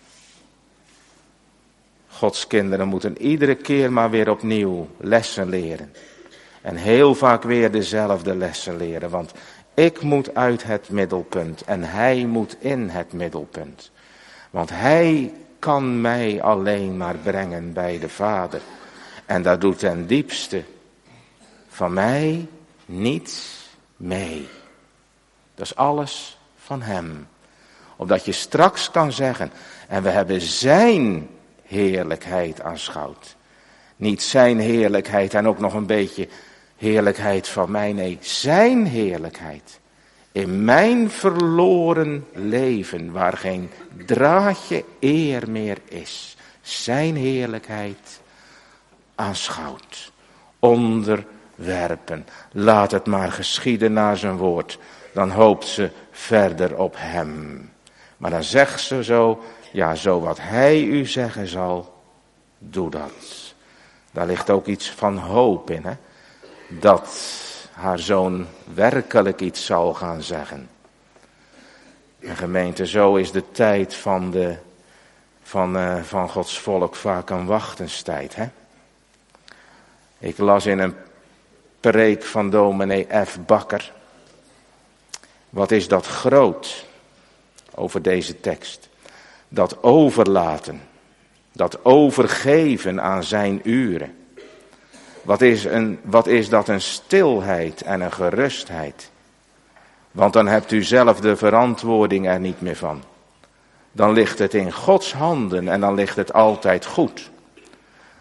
Gods kinderen moeten iedere keer maar weer opnieuw lessen leren. En heel vaak weer dezelfde lessen leren. Want ik moet uit het middelpunt en hij moet in het middelpunt. Want hij kan mij alleen maar brengen bij de Vader. En dat doet ten diepste van mij niets mee. Dat is alles van hem. Opdat je straks kan zeggen, en we hebben zijn heerlijkheid aanschouwd. Niet zijn heerlijkheid en ook nog een beetje heerlijkheid van mij, nee, zijn heerlijkheid. In mijn verloren leven, waar geen draadje eer meer is, zijn heerlijkheid aanschouwt. Onderwerpen. Laat het maar geschieden naar zijn woord. Dan hoopt ze verder op hem. Maar dan zegt ze zo, ja, zo wat hij u zeggen zal, doe dat. Daar ligt ook iets van hoop in, hè. Dat haar zoon werkelijk iets zal gaan zeggen. En gemeente, zo is de tijd van, de, van, uh, van Gods volk vaak een wachtenstijd. Hè? Ik las in een preek van dominee F. Bakker. Wat is dat groot over deze tekst? Dat overlaten, dat overgeven aan zijn uren. Wat is, een, wat is dat een stilheid en een gerustheid. Want dan hebt u zelf de verantwoording er niet meer van. Dan ligt het in Gods handen en dan ligt het altijd goed.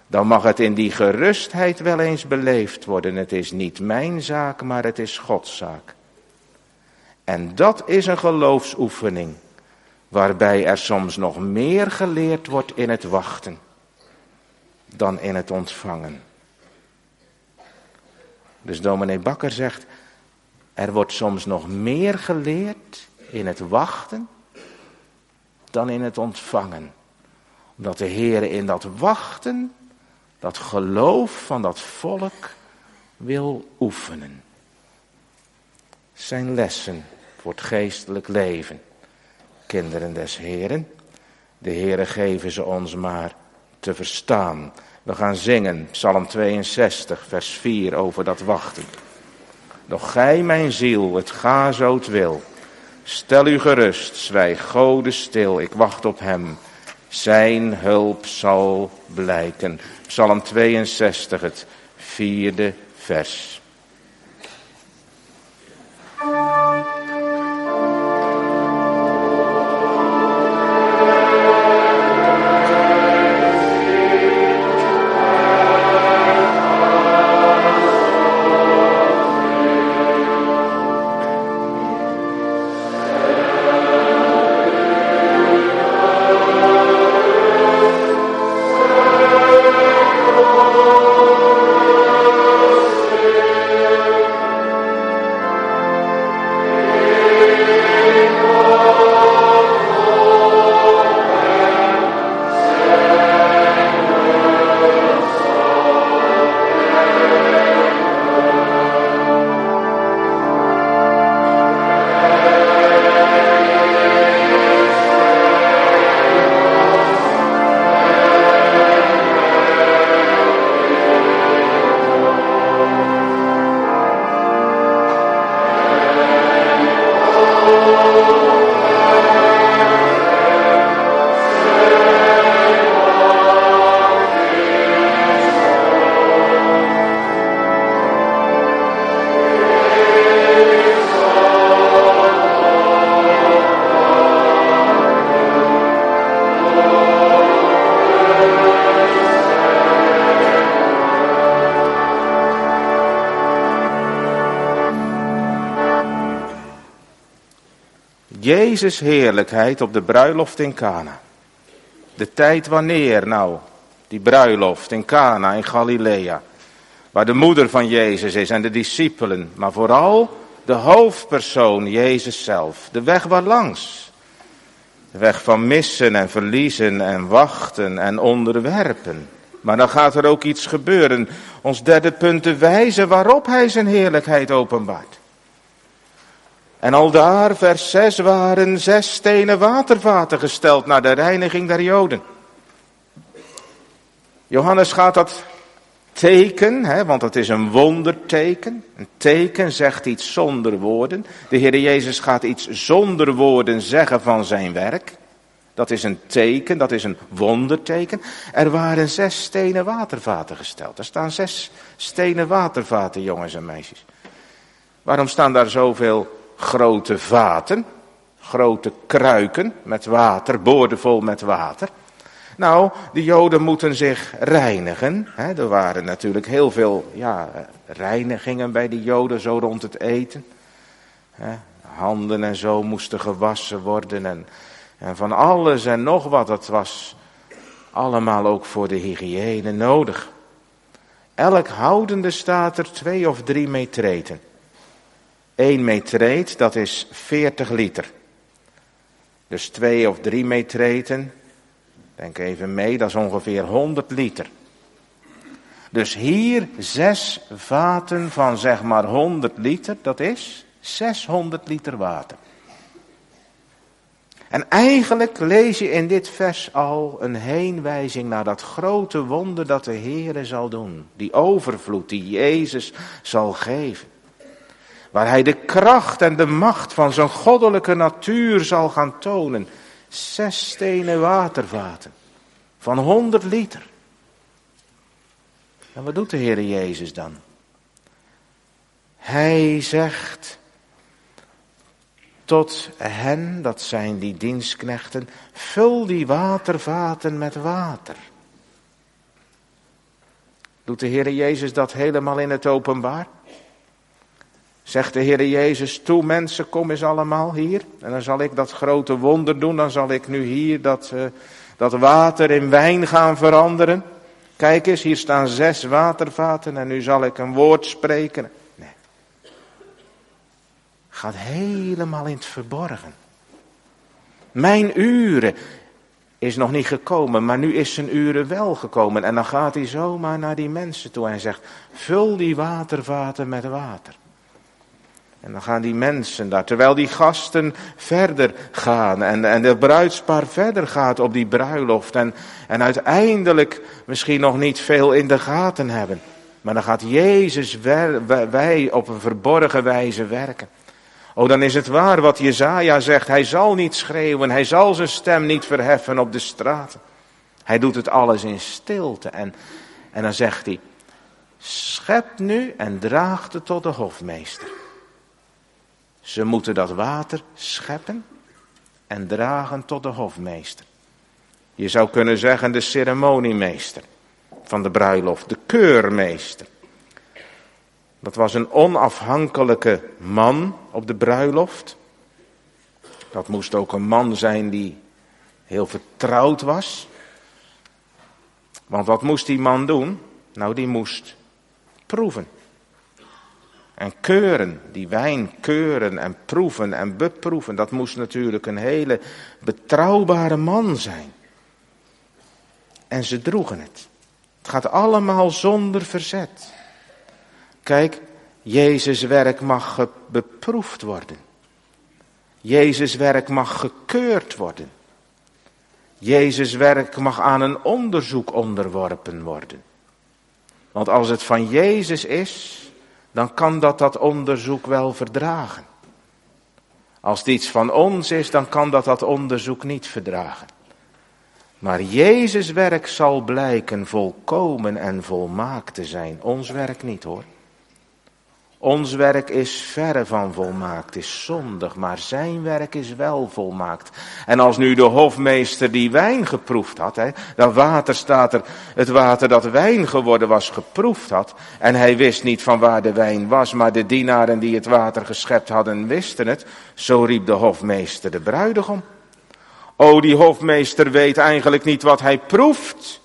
Dan mag het in die gerustheid wel eens beleefd worden. Het is niet mijn zaak, maar het is Gods zaak. En dat is een geloofsoefening, waarbij er soms nog meer geleerd wordt in het wachten dan in het ontvangen. Dus dominee Bakker zegt, er wordt soms nog meer geleerd in het wachten dan in het ontvangen. Omdat de Heer in dat wachten, dat geloof van dat volk wil oefenen. Zijn lessen voor het geestelijk leven. Kinderen des Heeren, de Heere geven ze ons maar te verstaan. We gaan zingen, Psalm tweeënzestig, vers vier, over dat wachten. Doch gij, mijn ziel, het ga zo het wil. Stel u gerust, zwijg Gode stil, ik wacht op hem. Zijn hulp zal blijken. Psalm tweeënzestig, het vierde vers. Jezus' heerlijkheid op de bruiloft in Cana. De tijd wanneer nou, die bruiloft in Cana in Galilea. Waar de moeder van Jezus is en de discipelen. Maar vooral de hoofdpersoon, Jezus zelf. De weg waarlangs. De weg van missen en verliezen en wachten en onderwerpen. Maar dan gaat er ook iets gebeuren. Ons derde punt, de wijze waarop hij zijn heerlijkheid openbaart. En aldaar, vers zes, waren zes stenen watervaten gesteld naar de reiniging der Joden. Johannes gaat dat teken, hè, want het is een wonderteken. Een teken zegt iets zonder woorden. De Heer Jezus gaat iets zonder woorden zeggen van zijn werk. Dat is een teken, dat is een wonderteken. Er waren zes stenen watervaten gesteld. Er staan zes stenen watervaten, jongens en meisjes. Waarom staan daar zoveel grote vaten, grote kruiken met water, boordevol met water? Nou, de Joden moeten zich reinigen. Hè. Er waren natuurlijk heel veel ja, reinigingen bij de Joden, zo rond het eten. Hè. Handen en zo moesten gewassen worden en, en van alles en nog wat. Dat was allemaal ook voor de hygiëne nodig. Elk houdende staat er twee of drie metreten. Eén metreet, dat is veertig liter. Dus twee of drie metreten, denk even mee, dat is ongeveer honderd liter. Dus hier zes vaten van zeg maar honderd liter, dat is zeshonderd liter water. En eigenlijk lees je in dit vers al een heenwijzing naar dat grote wonder dat de Heere zal doen. Die overvloed die Jezus zal geven. Waar hij de kracht en de macht van zijn goddelijke natuur zal gaan tonen. Zes stenen watervaten van honderd liter. En wat doet de Heere Jezus dan? Hij zegt tot hen, dat zijn die dienstknechten, vul die watervaten met water. Doet de Heere Jezus dat helemaal in het openbaar? Zegt de Heere Jezus, toe mensen, kom eens allemaal hier. En dan zal ik dat grote wonder doen. Dan zal ik nu hier dat, uh, dat water in wijn gaan veranderen. Kijk eens, hier staan zes watervaten en nu zal ik een woord spreken. Nee. Gaat helemaal in het verborgen. Mijn uren is nog niet gekomen, maar nu is zijn uren wel gekomen. En dan gaat hij zomaar naar die mensen toe en zegt, vul die watervaten met water. En dan gaan die mensen daar, terwijl die gasten verder gaan en, en de bruidspaar verder gaat op die bruiloft. En, en uiteindelijk misschien nog niet veel in de gaten hebben. Maar dan gaat Jezus wer, wij op een verborgen wijze werken. Oh, dan is het waar wat Jesaja zegt. Hij zal niet schreeuwen, hij zal zijn stem niet verheffen op de straten. Hij doet het alles in stilte. En, en dan zegt hij, schept nu en draagt het tot de hofmeester. Ze moeten dat water scheppen en dragen tot de hofmeester. Je zou kunnen zeggen de ceremoniemeester van de bruiloft, de keurmeester. Dat was een onafhankelijke man op de bruiloft. Dat moest ook een man zijn die heel vertrouwd was. Want wat moest die man doen? Nou, die moest proeven. En keuren, die wijn keuren en proeven en beproeven. Dat moest natuurlijk een hele betrouwbare man zijn. En ze droegen het. Het gaat allemaal zonder verzet. Kijk, Jezus' werk mag beproefd worden. Jezus' werk mag gekeurd worden. Jezus' werk mag aan een onderzoek onderworpen worden. Want als het van Jezus is, dan kan dat dat onderzoek wel verdragen. Als het iets van ons is, dan kan dat dat onderzoek niet verdragen. Maar Jezus' werk zal blijken volkomen en volmaakt te zijn. Ons werk niet hoor. Ons werk is verre van volmaakt, is zondig, maar zijn werk is wel volmaakt. En als nu de hofmeester die wijn geproefd had, hè, dat water staat er, het water dat wijn geworden was, geproefd had, en hij wist niet van waar de wijn was, maar de dienaren die het water geschept hadden wisten het, zo riep de hofmeester de bruidegom. O, die hofmeester weet eigenlijk niet wat hij proeft.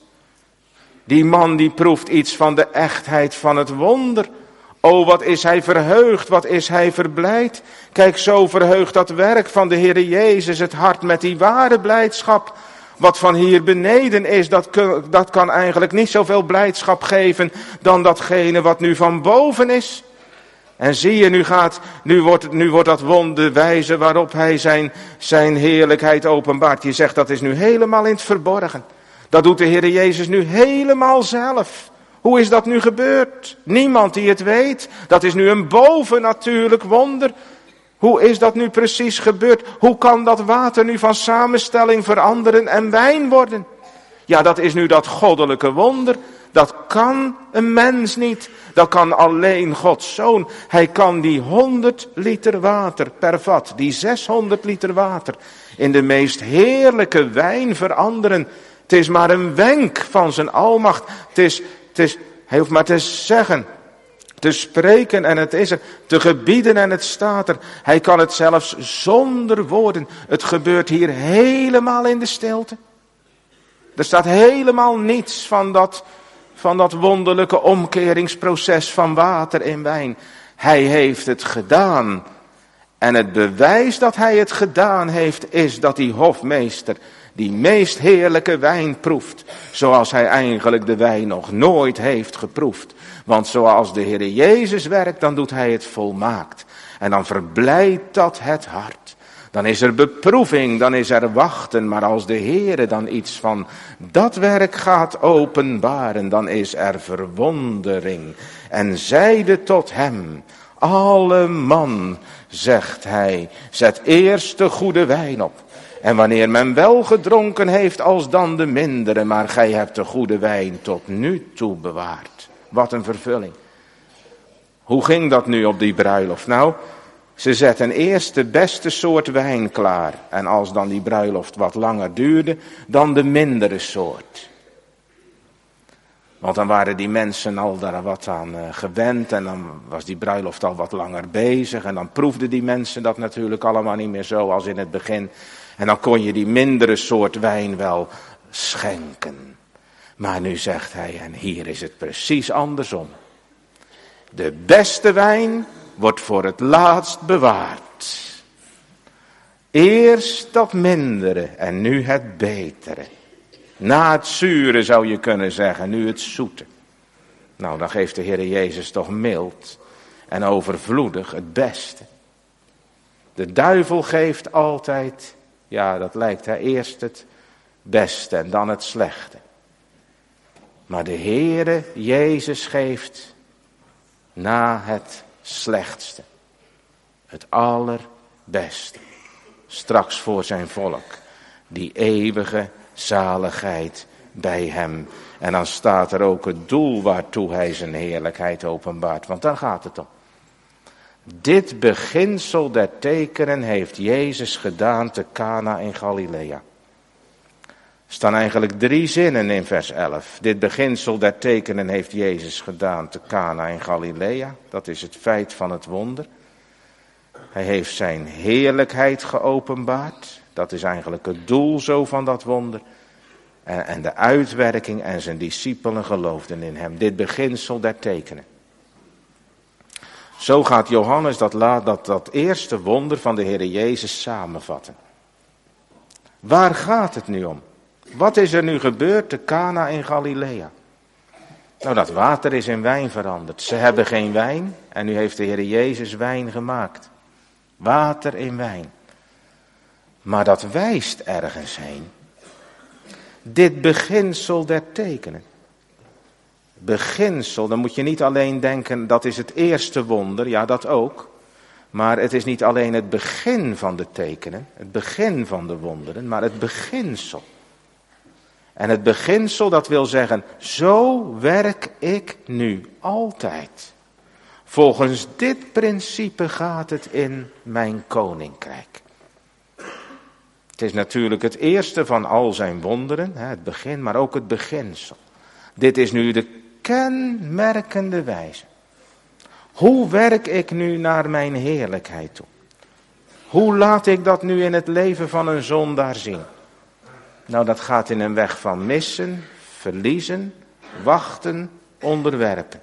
Die man die proeft iets van de echtheid van het wonder. O, wat is hij verheugd, wat is hij verblijd. Kijk, zo verheugt dat werk van de Heere Jezus het hart met die ware blijdschap. Wat van hier beneden is, dat, dat kan eigenlijk niet zoveel blijdschap geven dan datgene wat nu van boven is. En zie je, nu gaat, nu wordt, nu wordt dat wonder wijze waarop hij zijn, zijn heerlijkheid openbaart. Je zegt, dat is nu helemaal in het verborgen. Dat doet de Heere Jezus nu helemaal zelf. Hoe is dat nu gebeurd? Niemand die het weet. Dat is nu een bovennatuurlijk wonder. Hoe is dat nu precies gebeurd? Hoe kan dat water nu van samenstelling veranderen en wijn worden? Ja, dat is nu dat goddelijke wonder. Dat kan een mens niet. Dat kan alleen Gods Zoon. Hij kan die honderd liter water per vat, die zeshonderd liter water, in de meest heerlijke wijn veranderen. Het is maar een wenk van zijn almacht. Het is, het is, hij hoeft maar te zeggen, te spreken en het is er, te gebieden en het staat er. Hij kan het zelfs zonder woorden. Het gebeurt hier helemaal in de stilte. Er staat helemaal niets van dat, van dat wonderlijke omkeringsproces van water in wijn. Hij heeft het gedaan. En het bewijs dat hij het gedaan heeft is dat die hofmeester die meest heerlijke wijn proeft, zoals hij eigenlijk de wijn nog nooit heeft geproefd. Want zoals de Heere Jezus werkt, dan doet hij het volmaakt. En dan verblijdt dat het hart. Dan is er beproeving, dan is er wachten. Maar als de Heere dan iets van dat werk gaat openbaren, dan is er verwondering. En zeide tot hem, alle man, zegt hij, zet eerst de goede wijn op. En wanneer men wel gedronken heeft, als dan de mindere, maar gij hebt de goede wijn tot nu toe bewaard. Wat een vervulling. Hoe ging dat nu op die bruiloft? Nou, ze zetten eerst de beste soort wijn klaar. En als dan die bruiloft wat langer duurde, dan de mindere soort. Want dan waren die mensen al daar wat aan uh, gewend en dan was die bruiloft al wat langer bezig. En dan proefden die mensen dat natuurlijk allemaal niet meer zo als in het begin. En dan kon je die mindere soort wijn wel schenken. Maar nu zegt hij, en hier is het precies andersom. De beste wijn wordt voor het laatst bewaard. Eerst dat mindere en nu het betere. Na het zure zou je kunnen zeggen, nu het zoete. Nou, dan geeft de Heer Jezus toch mild en overvloedig het beste. De duivel geeft altijd, ja dat lijkt hij, eerst het beste en dan het slechte. Maar de Heere Jezus geeft na het slechtste het allerbeste. Straks voor zijn volk, die eeuwige zaligheid bij hem. En dan staat er ook het doel waartoe hij zijn heerlijkheid openbaart. Want daar gaat het om. Dit beginsel der tekenen heeft Jezus gedaan te Cana in Galilea. Er staan eigenlijk drie zinnen in vers elf. Dit beginsel der tekenen heeft Jezus gedaan te Cana in Galilea. Dat is het feit van het wonder. Hij heeft zijn heerlijkheid geopenbaard. Dat is eigenlijk het doel zo van dat wonder. En, en de uitwerking en zijn discipelen geloofden in hem. Dit beginsel der tekenen. Zo gaat Johannes dat, dat, dat eerste wonder van de Heer Jezus samenvatten. Waar gaat het nu om? Wat is er nu gebeurd te Cana in Galilea? Nou, dat water is in wijn veranderd. Ze hebben geen wijn en nu heeft de Heer Jezus wijn gemaakt. Water in wijn. Maar dat wijst ergens heen. Dit beginsel der tekenen. Beginsel, dan moet je niet alleen denken dat is het eerste wonder, ja dat ook. Maar het is niet alleen het begin van de tekenen, het begin van de wonderen, maar het beginsel. En het beginsel, dat wil zeggen, zo werk ik nu altijd. Volgens dit principe gaat het in mijn koninkrijk. Het is natuurlijk het eerste van al zijn wonderen, het begin, maar ook het beginsel. Dit is nu de kenmerkende wijze. Hoe werk ik nu naar mijn heerlijkheid toe? Hoe laat ik dat nu in het leven van een zondaar zien? Nou, dat gaat in een weg van missen, verliezen, wachten, onderwerpen.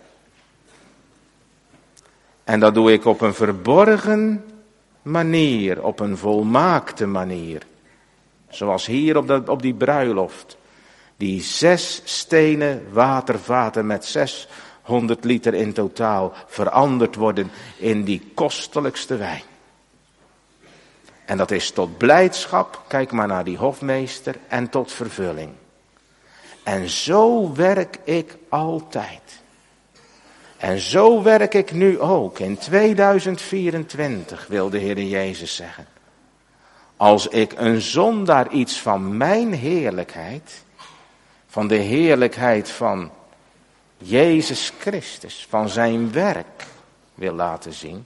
En dat doe ik op een verborgen manier, op een volmaakte manier. Zoals hier op, dat, op die bruiloft. Die zes stenen watervaten met zeshonderd liter in totaal veranderd worden in die kostelijkste wijn. En dat is tot blijdschap, kijk maar naar die hofmeester, en tot vervulling. En zo werk ik altijd. En zo werk ik nu ook in tweeduizend vierentwintig, wil de Heer Jezus zeggen. Als ik een zondaar iets van mijn heerlijkheid, van de heerlijkheid van Jezus Christus, van zijn werk wil laten zien.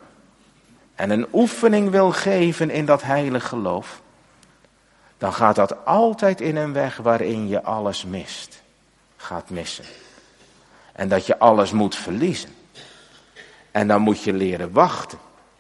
En een oefening wil geven in dat heilig geloof. Dan gaat dat altijd in een weg waarin je alles mist. Gaat missen. En dat je alles moet verliezen. En dan moet je leren wachten.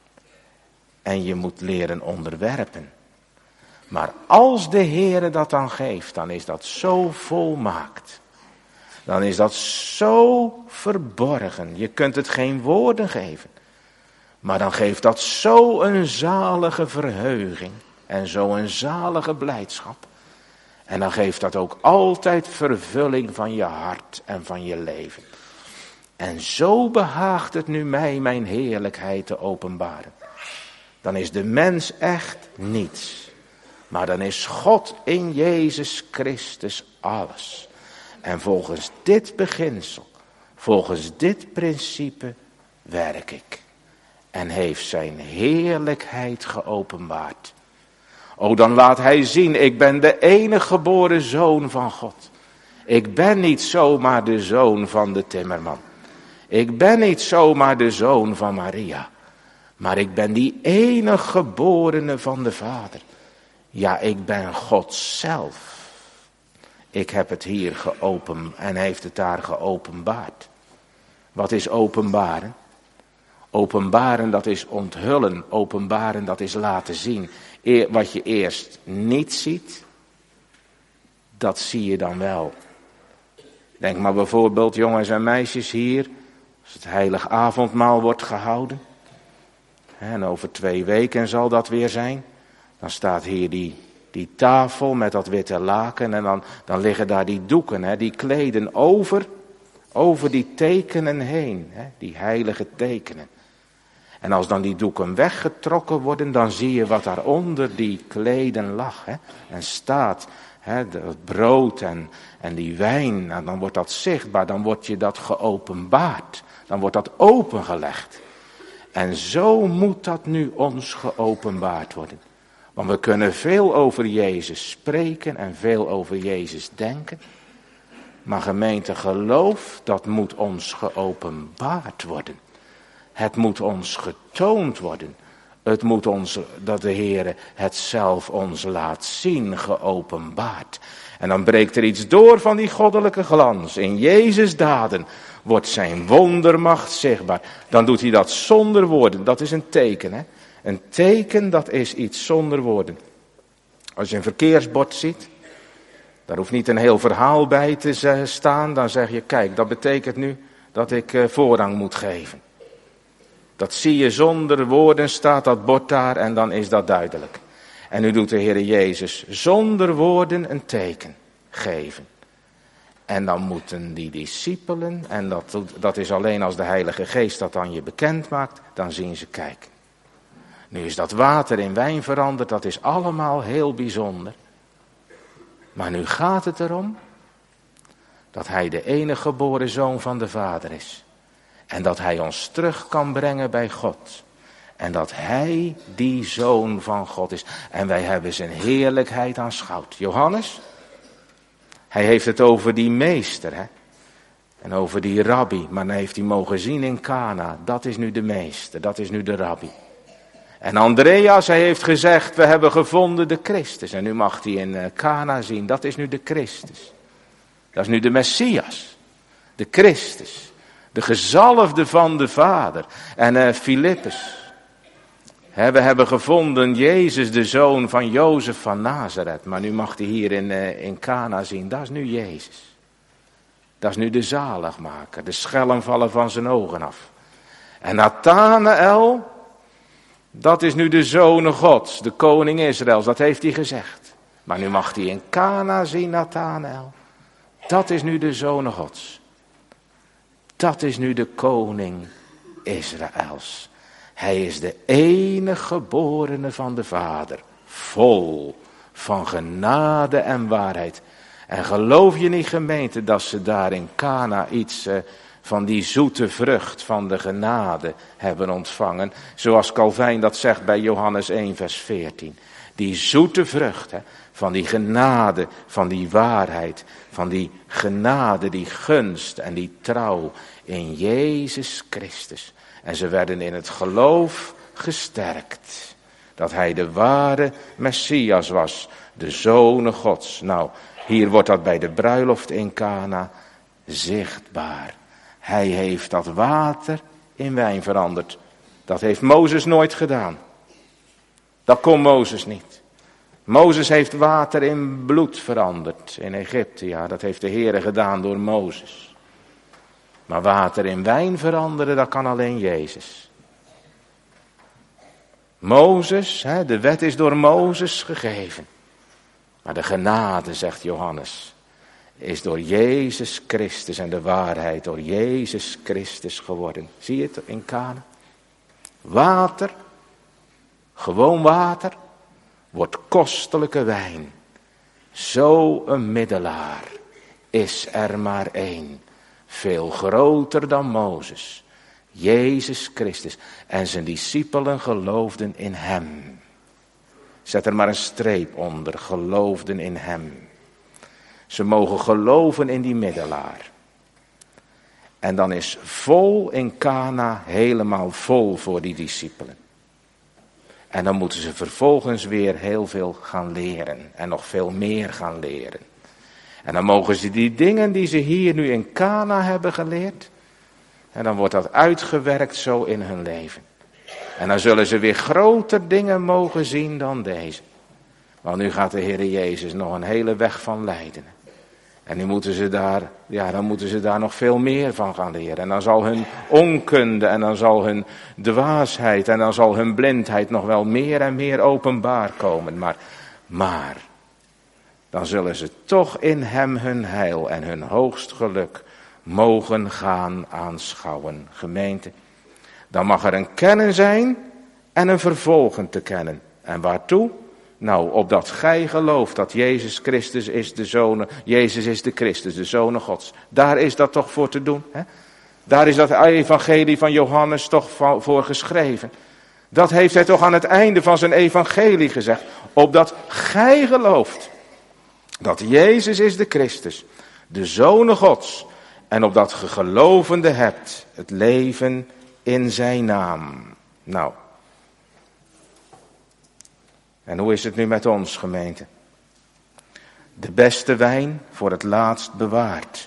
En je moet leren onderwerpen. Maar als de Heere dat dan geeft, dan is dat zo volmaakt. Dan is dat zo verborgen. Je kunt het geen woorden geven. Maar dan geeft dat zo een zalige verheuging. En zo een zalige blijdschap. En dan geeft dat ook altijd vervulling van je hart en van je leven. En zo behaagt het nu mij mijn heerlijkheid te openbaren. Dan is de mens echt niets. Maar dan is God in Jezus Christus alles. En volgens dit beginsel, volgens dit principe werk ik. En heeft zijn heerlijkheid geopenbaard. O, dan laat hij zien, ik ben de enige geboren zoon van God. Ik ben niet zomaar de zoon van de timmerman. Ik ben niet zomaar de zoon van Maria. Maar ik ben die enige geborene van de Vader. Ja, ik ben God zelf. Ik heb het hier geopen en heeft het daar geopenbaard. Wat is openbaren? Openbaren, dat is onthullen. Openbaren, dat is laten zien. Wat je eerst niet ziet, dat zie je dan wel. Denk maar bijvoorbeeld, jongens en meisjes hier, als het heilig avondmaal wordt gehouden. En over twee weken zal dat weer zijn. Dan staat hier die, die tafel met dat witte laken en dan, dan liggen daar die doeken, hè, die kleden over, over die tekenen heen. Hè, die heilige tekenen. En als dan die doeken weggetrokken worden, dan zie je wat daaronder die kleden lag. Hè, en staat, hè, het brood en, en die wijn, nou, dan wordt dat zichtbaar, dan wordt je dat geopenbaard. Dan wordt dat opengelegd. En zo moet dat nu ons geopenbaard worden. Want we kunnen veel over Jezus spreken en veel over Jezus denken. Maar gemeente, geloof, dat moet ons geopenbaard worden. Het moet ons getoond worden. Het moet ons, dat de Heer het zelf ons laat zien, geopenbaard. En dan breekt er iets door van die goddelijke glans. In Jezus' daden wordt zijn wondermacht zichtbaar. Dan doet hij dat zonder woorden. Dat is een teken, hè. Een teken, dat is iets zonder woorden. Als je een verkeersbord ziet, daar hoeft niet een heel verhaal bij te staan. Dan zeg je, kijk, dat betekent nu dat ik voorrang moet geven. Dat zie je zonder woorden, staat dat bord daar en dan is dat duidelijk. En nu doet de Heer Jezus zonder woorden een teken geven. En dan moeten die discipelen, en dat, dat is alleen als de Heilige Geest dat aan je bekend maakt, dan zien ze kijken. Nu is dat water in wijn veranderd, dat is allemaal heel bijzonder. Maar nu gaat het erom dat hij de enige geboren zoon van de Vader is. En dat hij ons terug kan brengen bij God. En dat hij die zoon van God is. En wij hebben zijn heerlijkheid aanschouwd. Johannes, hij heeft het over die meester, hè? En over die rabbi. Maar dan heeft hij mogen zien in Kana. Dat is nu de meester, dat is nu de rabbi. En Andreas, hij heeft gezegd, we hebben gevonden de Christus. En nu mag hij in Kana zien, dat is nu de Christus. Dat is nu de Messias. De Christus. De gezalfde van de Vader. En uh, Filippus. He, we hebben gevonden Jezus, de zoon van Jozef van Nazareth. Maar nu mag hij hier in, uh, in Kana zien. Dat is nu Jezus. Dat is nu de zaligmaker. De schellen vallen van zijn ogen af. En Nathanael, dat is nu de zoon Gods. De koning Israëls. Dat heeft hij gezegd. Maar nu mag hij in Kana zien, Nathanael. Dat is nu de zoon Gods. Dat is nu de koning Israëls. Hij is de enige geborene van de Vader. Vol van genade en waarheid. En geloof je niet, gemeente, dat ze daar in Kana iets uh, van die zoete vrucht van de genade hebben ontvangen. Zoals Calvijn dat zegt bij Johannes één vers veertien. Die zoete vrucht, hè, van die genade, van die waarheid, van die genade, die gunst en die trouw in Jezus Christus. En ze werden in het geloof gesterkt. Dat hij de ware Messias was, de Zoon Gods. Nou, hier wordt dat bij de bruiloft in Kana zichtbaar. Hij heeft dat water in wijn veranderd. Dat heeft Mozes nooit gedaan. Dat kon Mozes niet. Mozes heeft water in bloed veranderd in Egypte. Ja, dat heeft de Heere gedaan door Mozes. Maar water in wijn veranderen, dat kan alleen Jezus. Mozes, hè, de wet is door Mozes gegeven. Maar de genade, zegt Johannes, is door Jezus Christus en de waarheid door Jezus Christus geworden. Zie je het in Kana? Water, gewoon water, wordt kostelijke wijn. Zo een middelaar is er maar één. Veel groter dan Mozes. Jezus Christus. En zijn discipelen geloofden in hem. Zet er maar een streep onder. Geloofden in hem. Ze mogen geloven in die middelaar. En dan is vol in Kana helemaal vol voor die discipelen. En dan moeten ze vervolgens weer heel veel gaan leren. En nog veel meer gaan leren. En dan mogen ze die dingen die ze hier nu in Kana hebben geleerd, en dan wordt dat uitgewerkt zo in hun leven. En dan zullen ze weer groter dingen mogen zien dan deze. Want nu gaat de Heer Jezus nog een hele weg van lijden. En nu moeten ze daar, ja, dan moeten ze daar nog veel meer van gaan leren. En dan zal hun onkunde en dan zal hun dwaasheid en dan zal hun blindheid nog wel meer en meer openbaar komen. Maar, maar, dan zullen ze toch in hem hun heil en hun hoogst geluk mogen gaan aanschouwen. Gemeente, dan mag er een kennen zijn en een vervolgen te kennen. En waartoe? Nou, opdat gij gelooft dat Jezus Christus is de Zoon, Jezus is de Christus, de Zoon Gods. Daar is dat toch voor te doen. Hè? Daar is dat evangelie van Johannes toch voor geschreven. Dat heeft hij toch aan het einde van zijn evangelie gezegd. Opdat gij gelooft dat Jezus is de Christus, de Zoon Gods. En opdat ge gelovende hebt het leven in zijn naam. Nou. En hoe is het nu met ons, gemeente? De beste wijn voor het laatst bewaard.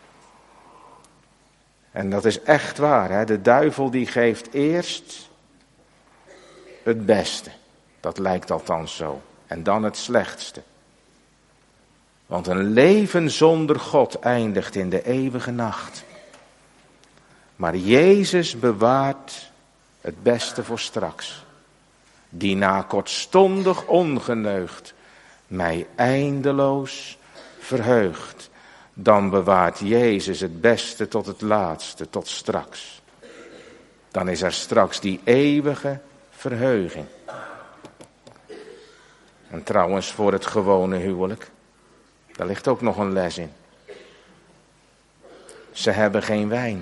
En dat is echt waar, hè? De duivel die geeft eerst het beste. Dat lijkt althans zo. En dan het slechtste. Want een leven zonder God eindigt in de eeuwige nacht. Maar Jezus bewaart het beste voor straks. Die na kortstondig ongeneugd mij eindeloos verheugt. Dan bewaart Jezus het beste tot het laatste, tot straks. Dan is er straks die eeuwige verheuging. En trouwens voor het gewone huwelijk, daar ligt ook nog een les in. Ze hebben geen wijn.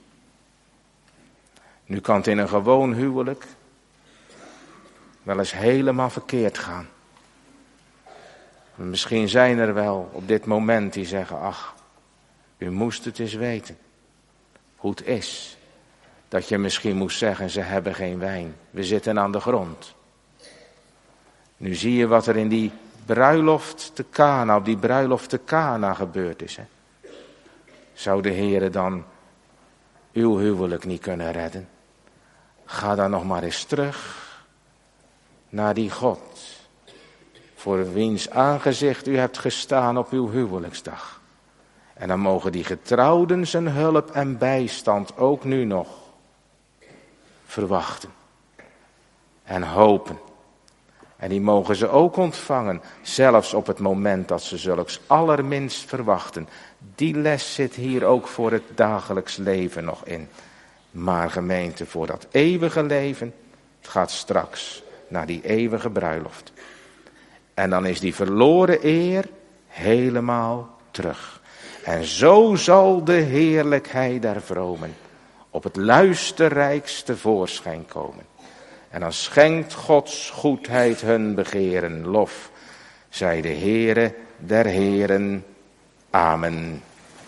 Nu kan het in een gewoon huwelijk wel eens helemaal verkeerd gaan. Misschien zijn er wel op dit moment die zeggen, ach, u moest het eens weten. Hoe het is. Dat je misschien moest zeggen, ze hebben geen wijn. We zitten aan de grond. Nu zie je wat er in die bruiloft te Kana, op die bruiloft te Kana gebeurd is. Hè? Zou de Heere dan uw huwelijk niet kunnen redden? Ga dan nog maar eens terug naar die God, voor wiens aangezicht u hebt gestaan op uw huwelijksdag. En dan mogen die getrouwden zijn hulp en bijstand ook nu nog verwachten en hopen. En die mogen ze ook ontvangen, zelfs op het moment dat ze zulks allerminst verwachten. Die les zit hier ook voor het dagelijks leven nog in. Maar gemeente, voor dat eeuwige leven, het gaat straks naar die eeuwige bruiloft. En dan is die verloren eer helemaal terug. En zo zal de heerlijkheid der vromen op het luisterrijkste voorschijn komen. En dan schenkt Gods goedheid hun begeren lof. Zij de Heere der Heren. Amen.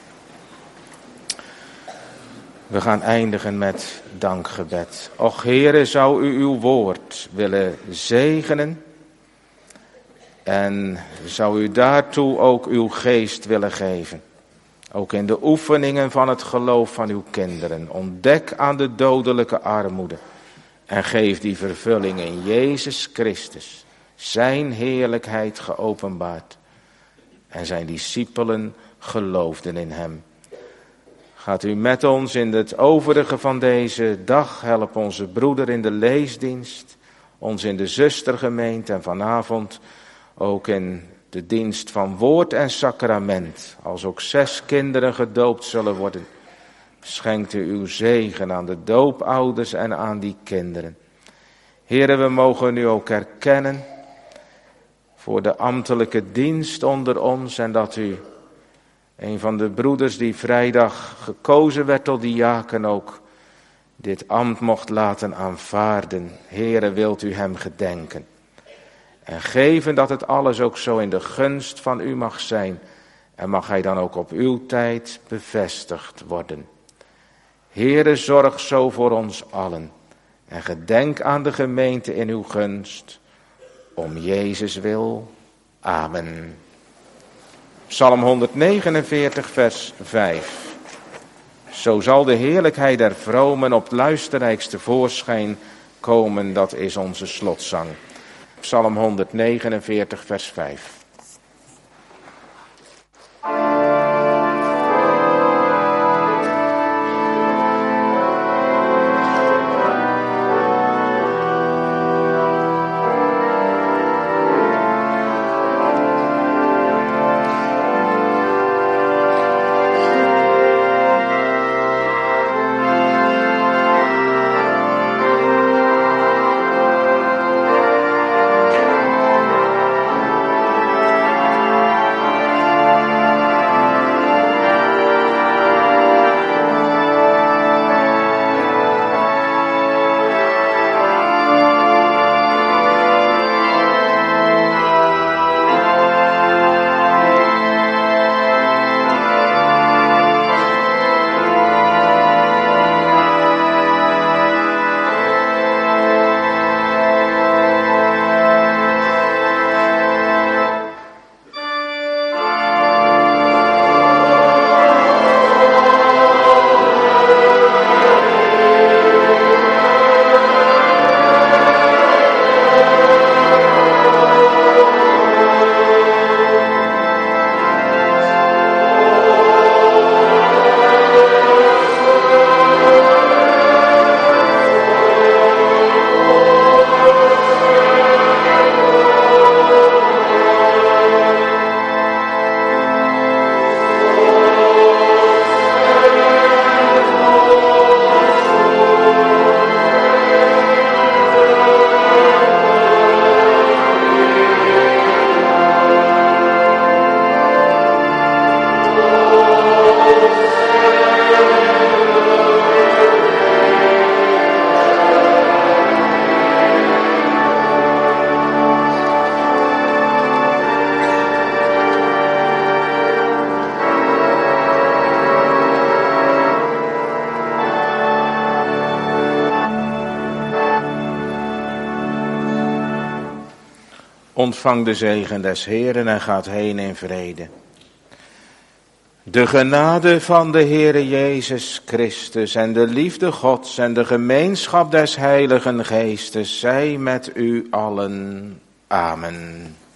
We gaan eindigen met dankgebed. Och Heere, zou u uw woord willen zegenen. En zou u daartoe ook uw geest willen geven. Ook in de oefeningen van het geloof van uw kinderen. Ontdek aan de dodelijke armoede. En geef die vervulling in Jezus Christus. Zijn heerlijkheid geopenbaard. En zijn discipelen geloofden in hem. Gaat u met ons in het overige van deze dag. Help onze broeder in de leesdienst. Ons in de zustergemeente en vanavond ook in de dienst van woord en sacrament. Als ook zes kinderen gedoopt zullen worden. Schenkt u uw zegen aan de doopouders en aan die kinderen. Heren, we mogen u ook erkennen voor de ambtelijke dienst onder ons. En dat u een van de broeders die vrijdag gekozen werd tot diaken ook dit ambt mocht laten aanvaarden. Heren, wilt u hem gedenken. En geven dat het alles ook zo in de gunst van u mag zijn. En mag hij dan ook op uw tijd bevestigd worden. Heere, zorg zo voor ons allen. En gedenk aan de gemeente in uw gunst. Om Jezus wil. Amen. Psalm honderdnegenenveertig, vers vijf. Zo zal de heerlijkheid der vromen op het luisterrijkst tevoorschijn komen, dat is onze slotzang. Psalm honderdnegenenveertig, vers vijf. Ontvang de zegen des Heeren en gaat heen in vrede. De genade van de Heere Jezus Christus en de liefde Gods en de gemeenschap des Heiligen Geestes zij met u allen. Amen.